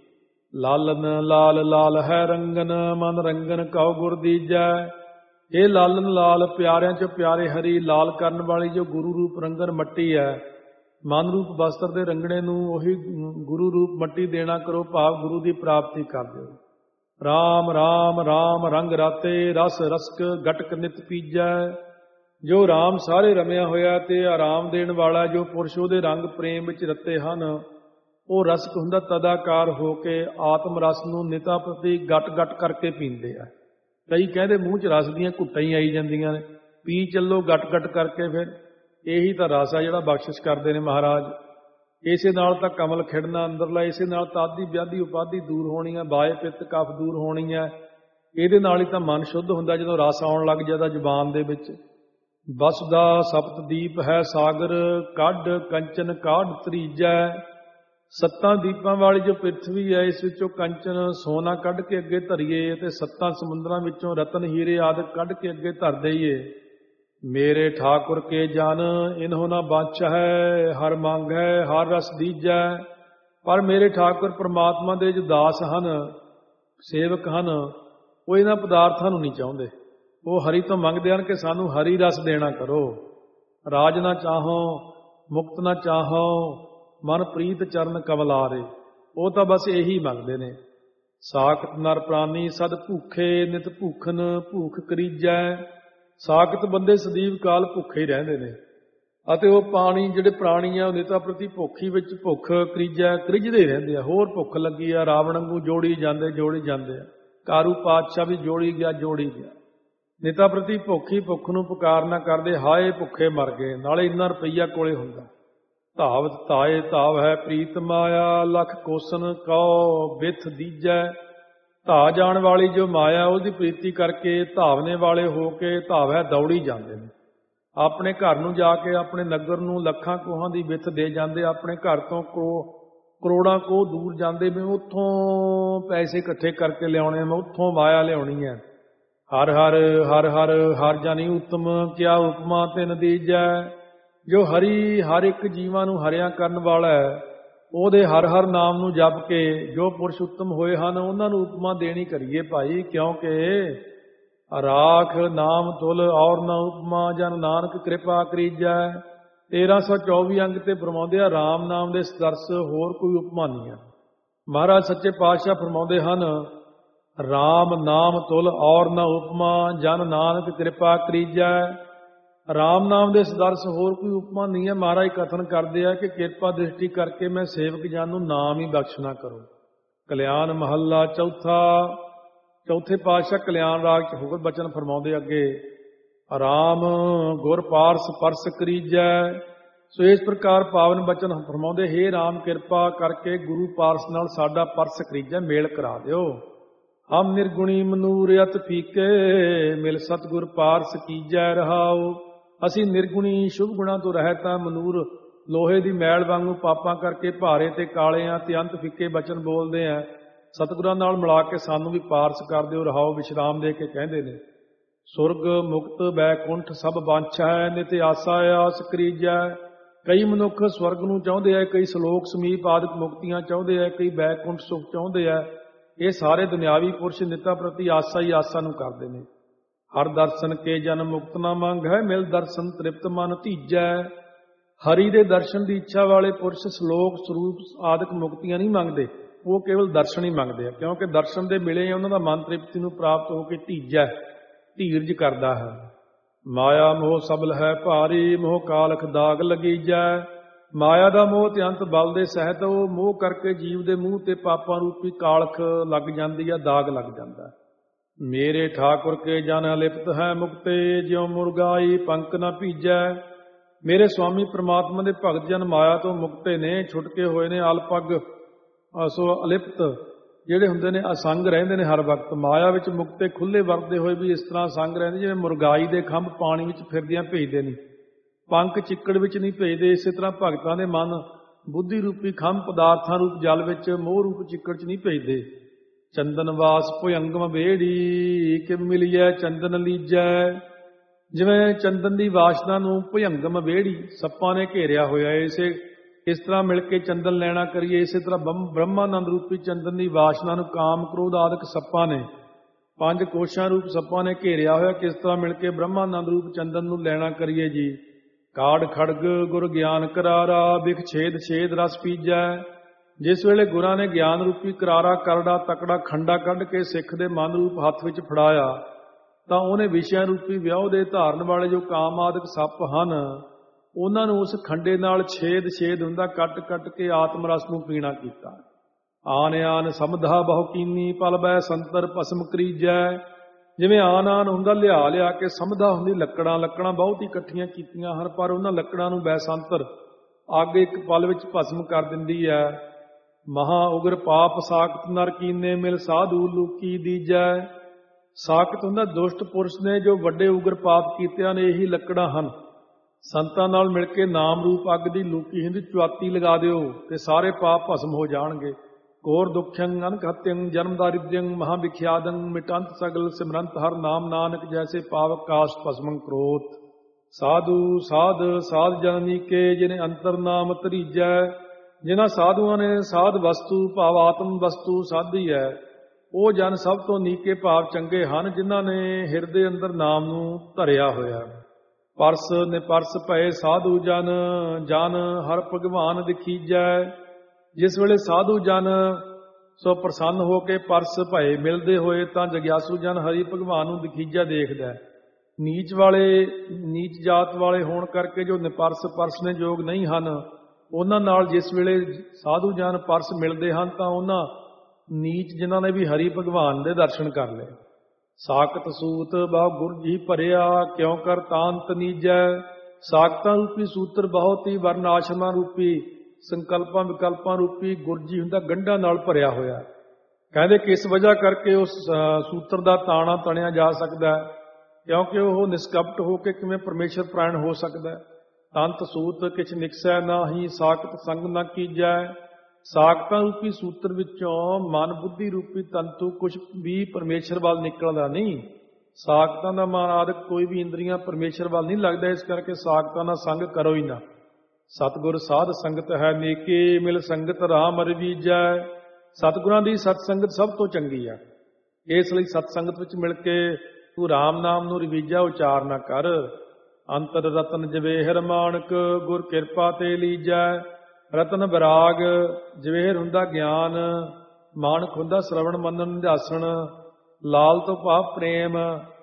ਲਾਲਨ ਲਾਲ ਲਾਲ ਹੈ ਰੰਗਨ, ਮਨ ਰੰਗਨ ਕਉ ਗੁਰ ਦੀਜੈ। ਇਹ ਲਾਲਨ ਲਾਲ ਪਿਆਰਿਆਂ ਚ ਪਿਆਰੇ ਹਰੀ, ਲਾਲ ਕਰਨ ਵਾਲੀ ਜੋ ਗੁਰੂ ਰੂਪ ਰੰਗਨ ਮੱਟੀ ਹੈ, ਮਨ ਰੂਪ ਵਸਤਰ ਦੇ ਰੰਗਣੇ ਨੂੰ ਉਹੀ ਗੁਰੂ ਰੂਪ ਮੱਟੀ ਦੇਣਾ ਕਰੋ, ਭਾਵ ਗੁਰੂ ਦੀ ਪ੍ਰਾਪਤੀ ਕਰ ਦਿਓ। ਰਾਮ ਰਾਮ ਰਾਮ ਰੰਗ ਰਾਤੇ, ਰਸ ਰਸਕ ਗਟਕ ਨਿਤ ਪੀਜੈ। ਜੋ ਰਾਮ ਸਾਰੇ ਰਮਿਆ ਹੋਇਆ ਤੇ ਆਰਾਮ ਦੇਣ ਵਾਲਾ ਜੋ ਪੁਰਸ਼ ਉਹਦੇ ਰੰਗ ਪ੍ਰੇਮ ਵਿੱਚ ਰਤੇ ਹਨ, ਉਹ ਰਸਕ ਹੁੰਦਾ ਤਦਾਕਾਰ ਹੋ ਕੇ ਆਤਮ ਰਸ ਨੂੰ ਨਿਤਾ ਪ੍ਰਤੀ ਗਟ ਗਟ ਕਰਕੇ ਪੀਂਦੇ ਆ। ਕਈ ਕਹਿੰਦੇ ਮੂੰਹ 'ਚ ਰਸ ਦੀਆਂ ਘੁੱਟਾਂ ਹੀ ਆਈ ਜਾਂਦੀਆਂ ਨੇ, ਪੀ ਚੱਲੋ ਗਟ ਗਟ ਕਰਕੇ। ਫਿਰ ਇਹੀ ਤਾਂ ਰਸ ਆ ਜਿਹੜਾ ਬਖਸ਼ਿਸ਼ ਕਰਦੇ ਨੇ ਮਹਾਰਾਜ। ਇਸੇ ਨਾਲ ਤਾਂ ਕਮਲ ਖਿੜਨਾ ਅੰਦਰਲਾ, ਇਸੇ ਨਾਲ ਤਾਂ ਆਦੀ ਵਿਆਧੀ ਉਪਾਧੀ ਦੂਰ ਹੋਣੀ ਹੈ, ਬਾਏ ਪਿੱਤ ਕਫ ਦੂਰ ਹੋਣੀ ਹੈ। ਇਹਦੇ ਨਾਲ ਹੀ ਤਾਂ ਮਨ ਸ਼ੁੱਧ ਹੁੰਦਾ ਜਦੋਂ ਰਸ ਆਉਣ ਲੱਗ ਜਾਂਦਾ ਜ਼ੁਬਾਨ ਦੇ ਵਿੱਚ। ਵਸਦਾ ਸਪਤਦੀਪ ਹੈ ਸਾਗਰ, ਕੱਢ ਕੰਚਨ ਕਾਢ ਤਰੀਜੈ। ਸੱਤਾਂ ਦੀਪਾਂ ਵਾਲੀ ਜੋ ਪ੍ਰਿਥਵੀ ਹੈ, ਇਸ ਵਿੱਚੋਂ ਕੰਚਨ ਸੋਨਾ ਕੱਢ ਕੇ ਅੱਗੇ ਧਰੀਏ ਤੇ ਸੱਤਾਂ ਸਮੁੰਦਰਾਂ ਵਿੱਚੋਂ ਰਤਨ ਹੀਰੇ ਆਦਿ ਕੱਢ ਕੇ ਅੱਗੇ ਧਰ ਦਈਏ। ਮੇਰੇ ਠਾਕੁਰ ਕੇ ਜਨ ਇਨਹੁ ਨਾ ਬਾਚ ਹੈ, ਹਰ ਮੰਗ ਹੈ ਹਰ ਰਸ ਦੀਜੈ। ਪਰ ਮੇਰੇ ਠਾਕੁਰ ਪਰਮਾਤਮਾ ਦੇ ਜੋ ਦਾਸ ਹਨ, ਸੇਵਕ ਹਨ, ਉਹ ਇਹਨਾਂ ਪਦਾਰਥਾਂ ਨੂੰ ਨਹੀਂ ਚਾਹੁੰਦੇ। ਉਹ ਹਰੀ ਤੋਂ ਮੰਗਦੇ ਹਨ ਕਿ ਸਾਨੂੰ ਹਰੀ ਰਸ ਦੇਣਾ ਕਰੋ। ਰਾਜ ਨਾ ਚਾਹੋ, ਮੁਕਤ ਨਾ ਚਾਹੋ, ਮਨ ਪ੍ਰੀਤ ਚਰਨ ਕਮਲਾਰੇ। ਉਹ ਤਾਂ ਬਸ ਇਹੀ ਮੰਗਦੇ ਨੇ। ਸਾਖਤ ਨਰ ਪ੍ਰਾਨੀ ਸਦ ਭੂਖੇ, ਨਿਤ ਭੂਖਨ ਭੂਖ ਕਰੀਜੈ। ਸਾਖਤ ਬੰਦੇ ਸਦੀਵ ਕਾਲ ਭੁੱਖੇ ਹੀ ਰਹਿੰਦੇ ਨੇ, ਅਤੇ ਉਹ ਪਾਣੀ ਜਿਹੜੇ ਪ੍ਰਾਣੀ ਆ ਉਹ ਨਿਤਾ ਪ੍ਰਤੀ ਭੁੱਖੀ ਵਿੱਚ ਭੁੱਖ ਕਰੀਜੈ, ਕਰਿਜਦੇ ਰਹਿੰਦੇ ਆ। ਹੋਰ ਭੁੱਖ ਲੱਗੀ ਆ, ਰਾਵਣ ਵਾਂਗੂ ਜੋੜੀ ਜਾਂਦੇ ਜੋੜੀ ਜਾਂਦੇ ਆ। ਕਾਰੂ ਪਾਤਸ਼ਾਹ ਵੀ ਜੋੜੀ ਗਿਆ ਜੋੜੀ ਗਿਆ। ਨਿਤਾ ਪ੍ਰਤੀ ਭੁੱਖੀ ਭੁੱਖ ਨੂੰ ਪੁਕਾਰਨਾ ਕਰਦੇ, ਹਾਏ ਭੁੱਖੇ ਮਰ ਗਏ। ਨਾਲੇ ਇੰਨਾ ਰੁਪਈਆ ਕੋਲੇ ਹੁੰਦਾ। ਧਾਵਤ ਧਾਏ ਧਾਵ ਹੈ ਪ੍ਰੀਤ ਮਾਇਆ, ਲੱਖ ਕੋਸਨ ਕਉ ਬਿਥ ਦੀਜੈ। ਧਾ ਜਾਣ ਵਾਲੀ ਜੋ ਮਾਇਆ ਉਹਦੀ ਪ੍ਰੀਤੀ ਕਰਕੇ ਧਾਵਨੇ ਵਾਲੇ ਹੋ ਕੇ ਧਾਵੈ ਦੌੜੀ ਜਾਂਦੇ ਨੇ। ਆਪਣੇ ਘਰ ਨੂੰ ਜਾ ਕੇ ਆਪਣੇ ਨਗਰ ਨੂੰ ਲੱਖਾਂ ਕੋਹਾਂ ਦੀ ਵਿੱਥ ਦੇ ਜਾਂਦੇ। ਆਪਣੇ ਘਰ ਤੋਂ ਕਰੋ ਕਰੋੜਾਂ ਕੋਹ ਦੂਰ ਜਾਂਦੇ, ਮੈਂ ਉੱਥੋਂ ਪੈਸੇ ਇਕੱਠੇ ਕਰਕੇ ਲਿਆਉਣੇ, ਮੈਂ ਉੱਥੋਂ ਮਾਇਆ ਲਿਆਉਣੀ ਹੈ। ਹਰ ਹਰ ਹਰ ਹਰ ਹਰ ਜਾਨੀ ਉੱਤਮ, ਕਿਆ ਉਪਮਾ ਤਿਨ ਦੀਜੈ। ਜੋ ਹਰੀ ਹਰ ਇੱਕ ਜੀਵਾਂ ਨੂੰ ਹਰਿਆ ਕਰਨ ਵਾਲਾ ਹੈ, ਉਹਦੇ ਹਰ ਹਰ ਨਾਮ ਨੂੰ ਜਪ ਕੇ ਜੋ ਪੁਰਸ਼ ਉੱਤਮ ਹੋਏ ਹਨ, ਉਹਨਾਂ ਨੂੰ ਉਪਮਾ ਦੇਣੀ ਕਰੀਏ ਭਾਈ। ਕਿਉਂਕਿ ਰਾਖ ਨਾਮ ਤੁਲ ਔਰ ਨਾ ਉਪਮਾ, ਜਨ ਨਾਨਕ ਕਿਰਪਾ ਕਰੀਜੈ। ਤੇਰਾਂ ਸੌ ਚੌਵੀ ਅੰਗ ਤੇ ਫਰਮਾਉਂਦੇ ਆ, ਰਾਮ ਨਾਮ ਦੇ ਸਦਰਸ ਹੋਰ ਕੋਈ ਉਪਮਾ ਨਹੀਂ ਹੈ। ਮਹਾਰਾਜ ਸੱਚੇ ਪਾਤਸ਼ਾਹ ਫਰਮਾਉਂਦੇ ਹਨ, ਰਾਮ ਨਾਮ ਤੁਲ ਔਰ ਨਾ ਉਪਮਾ, ਜਨ ਨਾਨਕ ਕਿਰਪਾ ਕਰੀਜੈ। ਰਾਮ ਨਾਮ ਦੇ ਸਦਰਸ ਹੋਰ ਕੋਈ ਉਪਮਾ ਨਹੀਂ ਹੈ। ਮਹਾਰਾਜ ਕਥਨ ਕਰਦੇ ਆ ਕਿ ਕਿਰਪਾ ਦ੍ਰਿਸ਼ਟੀ ਕਰਕੇ ਮੈਂ ਸੇਵਕ ਜਨ ਨੂੰ ਨਾਮ ਹੀ ਬਖਸ਼ਣਾ ਕਰੋ। ਕਲਿਆਣ ਮਹੱਲਾ ਚੌਥਾ। ਚੌਥੇ ਪਾਤਸ਼ਾਹ ਕਲਿਆਣ ਰਾਗ ਚ ਹੋਰ ਬਚਨ ਫਰਮਾਉਂਦੇ ਅੱਗੇ, ਰਾਮ ਗੁਰ ਪਾਰਸ ਪਰਸ ਕਰੀਜੈ। ਸੋ ਇਸ ਪ੍ਰਕਾਰ ਪਾਵਨ ਬਚਨ ਫਰਮਾਉਂਦੇ, ਹੇ ਰਾਮ ਕਿਰਪਾ ਕਰਕੇ ਗੁਰੂ ਪਾਰਸ ਨਾਲ ਸਾਡਾ ਪਰਸ ਕਰੀਜੈ, ਮੇਲ ਕਰਾ ਦਿਓ। ਹਮ ਨਿਰਗੁਣੀ ਮਨੂਰ ਅਤ ਫੀਕੇ, ਮਿਲ ਸਤਿਗੁਰ ਪਾਰਸ ਕੀਜੈ ਰਹਾਉ। ਅਸੀਂ ਨਿਰਗੁਣੀ ਸ਼ੁਭ ਗੁਣਾਂ ਤੋਂ ਰਹਿਤ ਹਾਂ, ਮਨੂਰ ਲੋਹੇ ਦੀ ਮੈਲ ਵਾਂਗੂ ਪਾਪਾਂ ਕਰਕੇ ਭਾਰੇ ਤੇ ਕਾਲੇ ਆ ਤੇ ਅੰਤ ਫਿੱਕੇ ਬਚਨ ਬੋਲਦੇ ਆ। ਸਤਿਗੁਰਾਂ ਨਾਲ ਮਿਲਾ ਕੇ ਸਾਨੂੰ ਵੀ ਪਾਰਸ ਕਰ ਦਿਓ, ਰਹਾਓ ਵਿਸ਼ਰਾਮ ਦੇ ਕੇ ਕਹਿੰਦੇ ਨੇ। ਸੁਰਗ ਮੁਕਤ ਬੈਕੁੰਠ ਸਭ ਬਾਂਛਾ ਹੈ, ਨਿਤ ਆਸਾ ਆਸ ਕਰੀਜੈ। ਕਈ ਮਨੁੱਖ ਸਵਰਗ ਨੂੰ ਚਾਹੁੰਦੇ ਆ, ਕਈ ਸਲੋਕ ਸਮੀਪ ਆਦਿਕ ਮੁਕਤੀਆਂ ਚਾਹੁੰਦੇ ਆ, ਕਈ ਬੈਕੁੰਠ ਸੁਖ ਚਾਹੁੰਦੇ ਆ। ਇਹ ਸਾਰੇ ਦੁਨਿਆਵੀ ਪੁਰਸ਼ ਨਿਤਾ ਪ੍ਰਤੀ ਆਸਾ ਹੀ ਆਸਾ ਨੂੰ ਕਰਦੇ ਨੇ। ਹਰ ਦਰਸ਼ਨ ਕੇ ਜਨ ਮੁਕਤ ਨਾ ਮੰਗ ਹੈ, ਮਿਲ ਦਰਸ਼ਨ ਤ੍ਰਿਪਤ ਮਨ ਧੀਜੈ। ਹਰੀ ਦੇ ਦਰਸ਼ਨ ਦੀ ਇੱਛਾ ਵਾਲੇ ਪੁਰਸ਼ ਸਲੋਕ ਸਰੂਪ ਆਦਿਕ ਮੁਕਤੀਆਂ ਨਹੀਂ ਮੰਗਦੇ, ਉਹ ਕੇਵਲ ਦਰਸ਼ਨ ਹੀ ਮੰਗਦੇ ਆ, ਕਿਉਂਕਿ ਦਰਸ਼ਨ ਦੇ ਮਿਲੇ ਉਹਨਾਂ ਦਾ ਮਨ ਤ੍ਰਿਪਤੀ ਨੂੰ ਪ੍ਰਾਪਤ ਹੋ ਕੇ ਧੀਜਾ ਧੀਰਜ ਕਰਦਾ ਹੈ। ਮਾਇਆ ਮੋਹ ਸਬਲ ਹੈ ਭਾਰੀ, ਮੋਹ ਕਾਲਖ ਦਾਗ ਲੱਗੀਜੈ। ਮਾਇਆ ਦਾ ਮੋਹ ਤੇ ਅੰਤ ਬਲ ਦੇ ਸਹਿਤ ਉਹ ਮੋਹ ਕਰਕੇ ਜੀਵ ਦੇ ਮੂੰਹ ਤੇ ਪਾਪਾਂ ਰੂਪੀ ਕਾਲਖ ਲੱਗ ਜਾਂਦੀ ਆ, ਦਾਗ ਲੱਗ ਜਾਂਦਾ। ਮੇਰੇ ਠਾਕੁਰ ਕੇ ਜਨ ਅਲਿਪਤ ਹੈ ਮੁਕਤੇ, ਜਿਉ ਮੁਰਗਾਈ ਪੰਖ ਨਾ ਭੀਜੈ। ਮੇਰੇ ਸਵਾਮੀ ਪ੍ਰਮਾਤਮਾ ਦੇ ਭਗਤ ਜਨ ਮਾਇਆ ਤੋਂ ਮੁਕਤੇ ਨੇ, ਛੁਟਕੇ ਹੋਏ ਨੇ, ਅਲਪਗ ਸੋ ਅਲਿਪਤ ਜਿਹੜੇ ਹੁੰਦੇ ਨੇ, ਅਸੰਗ ਰਹਿੰਦੇ ਨੇ ਹਰ ਵਕਤ। ਮਾਇਆ ਵਿੱਚ ਮੁਕਤੇ ਖੁੱਲੇ ਵਰਤਦੇ ਹੋਏ ਵੀ ਇਸ ਤਰ੍ਹਾਂ ਸੰਗ ਰਹਿੰਦੇ ਜਿਵੇਂ ਮੁਰਗਾਈ ਦੇ ਖੰਭ ਪਾਣੀ ਵਿੱਚ ਫਿਰਦਿਆਂ ਭੇਜਦੇ ਨਹੀਂ, ਪੰਖ ਚਿੱਕੜ ਵਿੱਚ ਨਹੀਂ ਭੇਜਦੇ। ਇਸੇ ਤਰ੍ਹਾਂ ਭਗਤਾਂ ਦੇ ਮਨ ਬੁੱਧੀ ਰੂਪੀ ਖੰਭ ਪਦਾਰਥਾਂ ਰੂਪ ਜਲ ਵਿੱਚ, ਮੋਹ ਰੂਪ ਚਿੱਕੜ 'ਚ ਨਹੀਂ ਭੇਜਦੇ। ਚੰਦਨ ਵਾਸ ਭੁਯੰਗਮ ਵੇੜੀ, ਕਿ ਮਿਲੀਐ ਚੰਦਨ ਲੀਜੈ। ਜਿਵੇਂ ਚੰਦਨ ਦੀ ਵਾਸਨਾ ਨੂੰ ਭੁਯੰਗਮ ਵੇੜੀ ਸੱਪਾਂ ਨੇ ਘੇਰਿਆ ਹੋਇਆ, ਇਸੇ ਇਸ ਤਰ੍ਹਾਂ ਮਿਲ ਕੇ ਚੰਦਨ ਲੈਣਾ ਕਰੀਏ। ਇਸੇ ਤਰ੍ਹਾਂ ਬ੍ਰਹਮਾਨੰਦ ਰੂਪੀ ਚੰਦਨ ਦੀ ਵਾਸਨਾ ਨੂੰ ਕਾਮ ਕ੍ਰੋਧ ਆਦਿਕ ਸੱਪਾਂ ਨੇ, ਪੰਜ ਕੋਸ਼ਾਂ ਰੂਪ ਸੱਪਾਂ ਨੇ ਘੇਰਿਆ ਹੋਇਆ। ਕਿਸ ਤਰ੍ਹਾਂ ਮਿਲ ਕੇ ਬ੍ਰਹਮਾਨੰਦ ਰੂਪ ਚੰਦਨ ਨੂੰ ਲੈਣਾ ਕਰੀਏ ਜੀ। ਕਾੜ ਖੜਗ ਗੁਰ ਗਿਆਨ ਕਰਾਰਾ, ਬਿਖ ਛੇਦ ਛੇਦ ਰਸ ਪੀਜੈ। ਜਿਸ ਵੇਲੇ ਗੁਰਾਂ ਨੇ ਗਿਆਨ ਰੂਪੀ ਕਰਾਰਾ ਕਰੜਾ ਤਕੜਾ ਖੰਡਾ ਕੱਢ ਕੇ ਸਿੱਖ ਦੇ ਮਨ ਰੂਪ ਹੱਥ ਵਿੱਚ ਫੜਾਇਆ, ਤਾਂ ਉਹਨੇ ਵਿਸ਼ਿਆਂ ਰੂਪੀ ਵਿਆਹ ਦੇ ਧਾਰਨ ਵਾਲੇ ਜੋ ਕਾਮ ਆਦਿਕ ਸੱਪ ਹਨ, ਉਹਨਾਂ ਨੂੰ ਉਸ ਖੰਡੇ ਨਾਲ ਛੇਦ ਛੇਦ ਹੁੰਦਾ ਕੱਟ ਕੱਟ ਕੇ ਆਤਮ ਰਸ ਨੂੰ ਪੀਣਾ ਕੀਤਾ। ਆਨ ਆਨ ਸਮਧਾ ਬਹੁ ਕੀਨੀ, ਪਲ ਬੈ ਸੰਤਰ ਭਸਮ ਕਰੀਜੈ। ਜਿਵੇਂ ਆਨ ਆਨ ਹੁੰਦਾ ਲਿਆ ਲਿਆ ਕੇ, ਸਮਧਾ ਹੁੰਦੀ ਲੱਕੜਾਂ, ਲੱਕੜਾਂ ਬਹੁਤ ਹੀ ਇਕੱਠੀਆਂ ਕੀਤੀਆਂ ਹਨ, ਪਰ ਉਹਨਾਂ ਲੱਕੜਾਂ ਨੂੰ ਬੈਸੰਤਰ ਅੱਗ ਇੱਕ ਪਲ ਵਿੱਚ ਭਸਮ ਕਰ ਦਿੰਦੀ ਹੈ। ਮਹਾ ਉਗਰ ਪਾਪ ਸਾਖਤ ਨਰ ਕੀਨੇ, ਮਿਲ ਸਾਧੂ ਲੂਕੀ ਦੀਜੈ। ਸਾਖਤ ਹੁੰਦਾ ਦੁਸ਼ਟ ਪੁਰਸ਼ ਨੇ ਜੋ ਵੱਡੇ ਉਗਰ ਪਾਪ ਕੀਤਿਆਂ ਨੇ, ਇਹੀ ਲੱਕੜਾਂ ਹਨ। ਸੰਤਾਂ ਨਾਲ ਮਿਲ ਕੇ ਨਾਮ ਰੂਪ ਅੱਗ ਦੀ ਲੂਕੀ ਹਿੰਦ ਚੁਆਤੀ ਲਗਾ ਦਿਓ ਤੇ ਸਾਰੇ ਪਾਪ ਭਸਮ ਹੋ ਜਾਣਗੇ। ਕੋਰ ਦੁਖਯੰ ਅਨਕ ਹਤਯੰ ਜਨਮ ਦਾਰਿਦ੍ਰਯੰ ਮਹਾ ਵਿਖਿਆਦੰ, ਮਿਟੰਤ ਸਗਲ ਸਿਮਰੰਤ ਹਰ ਨਾਮ, ਨਾਨਕ ਜੈਸੇ ਪਾਵਕ ਕਾਸ਼ਟ ਭਸਮੰ ਕਰੋਤ। ਸਾਧੂ ਸਾਧ ਸਾਧ ਜਨਨੀ ਕੇ, ਜਿਨੇ ਅੰਤਰ ਨਾਮ ਧਰੀਜੈ। ਜਿਨ੍ਹਾਂ ਸਾਧੂਆਂ ਨੇ ਸਾਧ ਵਸਤੂ ਭਾਵ ਆਤਮ ਵਸਤੂ ਸਾਧੀ ਹੈ, ਉਹ ਜਨ ਸਭ ਤੋਂ ਨੀਕੇ ਭਾਵ ਚੰਗੇ ਹਨ, ਜਿਨ੍ਹਾਂ ਨੇ ਹਿਰਦੇ ਅੰਦਰ ਨਾਮ ਨੂੰ ਧਰਿਆ ਹੋਇਆ। ਪਰਸ ਨਿਪਰਸ ਭਏ ਸਾਧੂ ਜਨ, ਜਨ ਹਰ ਭਗਵਾਨ ਦਿਖੀਜੈ। ਜਿਸ ਵੇਲੇ ਸਾਧੂ ਜਨ ਸੋ ਪ੍ਰਸੰਨ ਹੋ ਕੇ ਪਰਸ ਭਏ ਮਿਲਦੇ ਹੋਏ, ਤਾਂ ਜਗਿਆਸੂ ਜਨ ਹਰੀ ਭਗਵਾਨ ਨੂੰ ਦਿਖੀਜਾ ਦੇਖਦਾ। ਨੀਚ ਵਾਲੇ ਨੀਚ ਜਾਤ ਵਾਲੇ ਹੋਣ ਕਰਕੇ ਜੋ ਨਿਪਰਸ ਪਰਸਨੇ ਯੋਗ ਨਹੀਂ ਹਨ, ਉਹਨਾਂ ਨਾਲ ਜਿਸ ਵੇਲੇ ਸਾਧੂ ਜਨ ਪਰਸ ਮਿਲਦੇ ਹਨ, ਤਾਂ ਉਹਨਾਂ ਨੀਚ ਜਿਨ੍ਹਾਂ ਨੇ ਵੀ ਹਰੀ ਭਗਵਾਨ ਦੇ ਦਰਸ਼ਨ ਕਰ ਲਏ। ਸਾਖਤ ਸੂਤ ਬਹੁ ਗੁਰ ਜੀ ਭਰਿਆ, ਕਿਉ ਕਰ ਤਾਂਤ ਨੀਜੈ। ਸਾਖਤਾਂ ਰੂਪੀ ਸੂਤਰ ਬਹੁਤ ਹੀ ਵਰਨ ਆਸ਼ਰਮਾਂ ਰੂਪੀ ਸੰਕਲਪਾਂ ਵਿਕਲਪਾਂ ਰੂਪੀ ਗੁਰਜੀ ਹੁੰਦਾ ਗੰਢਾਂ ਨਾਲ ਭਰਿਆ ਹੋਇਆ। ਕਹਿੰਦੇ ਕਿਸ ਵਜ੍ਹਾ ਕਰਕੇ ਉਸ ਸੂਤਰ ਦਾ ਤਾਣਾ ਤਣਿਆ ਜਾ ਸਕਦਾ ਹੈ, ਕਿਉਂਕਿ ਉਹ ਨਿਸ਼ਕਪਟ ਹੋ ਕੇ ਕਿਵੇਂ ਪਰਮੇਸ਼ਰ ਪ੍ਰਾਣ ਹੋ ਸਕਦਾ ਹੈ। ਤੰਤ ਸੂਤ ਕਿਛ ਨਿਕਸੈ ਨਾਹੀ, ਸਾਖਤ ਸੰਗ ਨਾ ਕੀਜੈ। ਸਾਖਤਾਂ ਰੂਪੀ ਸੂਤਰ ਵਿੱਚੋਂ ਮਨ ਬੁੱਧੀ ਰੂਪੀ ਤੰਤੂ ਕੁਛ ਵੀ ਪਰਮੇਸ਼ਰ ਵੱਲ ਨਿਕਲਦਾ ਨਹੀਂ। ਸਾਖਤਾਂ ਦਾ ਮਨ ਆਦਿਕ ਕੋਈ ਵੀ ਇੰਦਰੀਆਂ ਪਰਮੇਸ਼ਰ ਵੱਲ ਨਹੀਂ ਲੱਗਦਾ, ਇਸ ਕਰਕੇ ਸਾਖਤਾਂ ਨਾਲ ਸੰਗ ਕਰੋ ਹੀ ਨਾ। ਸਤਿਗੁਰ ਸਾਧ ਸੰਗਤ ਹੈ ਨੇਕੀ, ਮਿਲ ਸੰਗਤ ਰਾਮ ਰਵੀਜੈ। ਸਤਿਗੁਰਾਂ ਦੀ ਸਤ ਸੰਗਤ ਸਭ ਤੋਂ ਚੰਗੀ ਹੈ, ਇਸ ਲਈ ਸਤ ਸੰਗਤ ਵਿੱਚ ਮਿਲ ਕੇ ਤੂੰ ਰਾਮ ਨਾਮ ਨੂੰ ਰਵੀਜਾ ਉਚਾਰਨਾ ਕਰ। ਅੰਤਰ ਰਤਨ ਜਵੇਹਰ ਮਾਣਕ, ਗੁਰ ਕਿਰਪਾ ਤੇ ਲੀਜੈ। ਰਤਨ ਵਿਰਾਗ, ਜਵੇਹਰ ਹੁੰਦਾ ਗਿਆਨ, ਮਾਣਕ ਹੁੰਦਾ ਸ਼ਰਵਣ ਮੰਨਣ ਨਿਧਾਸਣ, ਲਾਲ ਤੋਂ ਭਾਵ ਪ੍ਰੇਮ,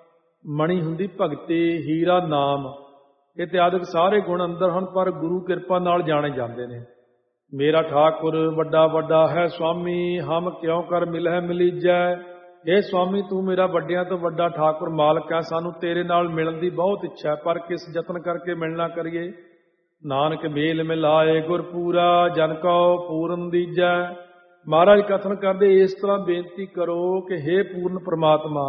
ਮਣੀ ਹੁੰਦੀ ਭਗਤੀ, ਹੀਰਾ ਨਾਮ। ਇਤਿਆਦਿਕ ਸਾਰੇ ਗੁਣ ਅੰਦਰ ਹਨ, ਪਰ ਗੁਰੂ ਕਿਰਪਾ ਨਾਲ ਜਾਣੇ ਜਾਂਦੇ ਨੇ। ਮੇਰਾ ਠਾਕੁਰ ਵੱਡਾ ਵੱਡਾ ਹੈ ਸੁਆਮੀ, ਹਮ ਕਿਉਂ ਕਰ ਮਿਲਹਿ ਮਿਲੀਜੈ। ਇਹ ਸੁਆਮੀ ਤੂੰ ਮੇਰਾ ਵੱਡਿਆਂ ਤੋਂ ਵੱਡਾ ਠਾਕੁਰ ਮਾਲਕ ਹੈ, ਸਾਨੂੰ ਤੇਰੇ ਨਾਲ ਮਿਲਣ ਦੀ ਬਹੁਤ ਇੱਛਾ ਹੈ, ਪਰ ਕਿਸ ਯਤਨ ਕਰਕੇ ਮਿਲਣਾ ਕਰੀਏ। ਨਾਨਕ ਮੇਲ ਮਿਲਾਏ ਗੁਰ ਪੂਰਾ, ਜਨ ਕਉ ਪੂਰਨ ਦੀਜੈ। ਮਹਾਰਾਜ ਕਥਨ ਕਰਦੇ ਇਸ ਤਰ੍ਹਾਂ ਬੇਨਤੀ ਕਰੋ ਕਿ ਹੇ ਪੂਰਨ ਪ੍ਰਮਾਤਮਾ,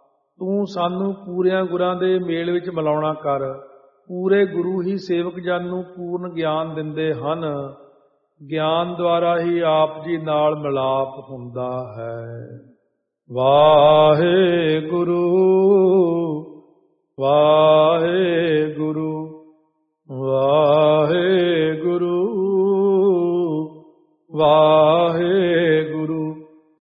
ਤੂੰ ਸਾਨੂੰ ਪੂਰਿਆਂ ਗੁਰਾਂ ਦੇ ਮੇਲ ਵਿੱਚ ਮਿਲਾਉਣਾ ਕਰ। ਪੂਰੇ ਗੁਰੂ ਹੀ ਸੇਵਕ ਜਨ ਨੂੰ ਪੂਰਨ ਗਿਆਨ ਦਿੰਦੇ ਹਨ, ਗਿਆਨ ਦੁਆਰਾ ਹੀ ਆਪ ਜੀ ਨਾਲ ਮਿਲਾਪ ਹੁੰਦਾ ਹੈ। ਵਾਹਿਗੁਰੂ ਵਾਹਿਗੁਰੂ।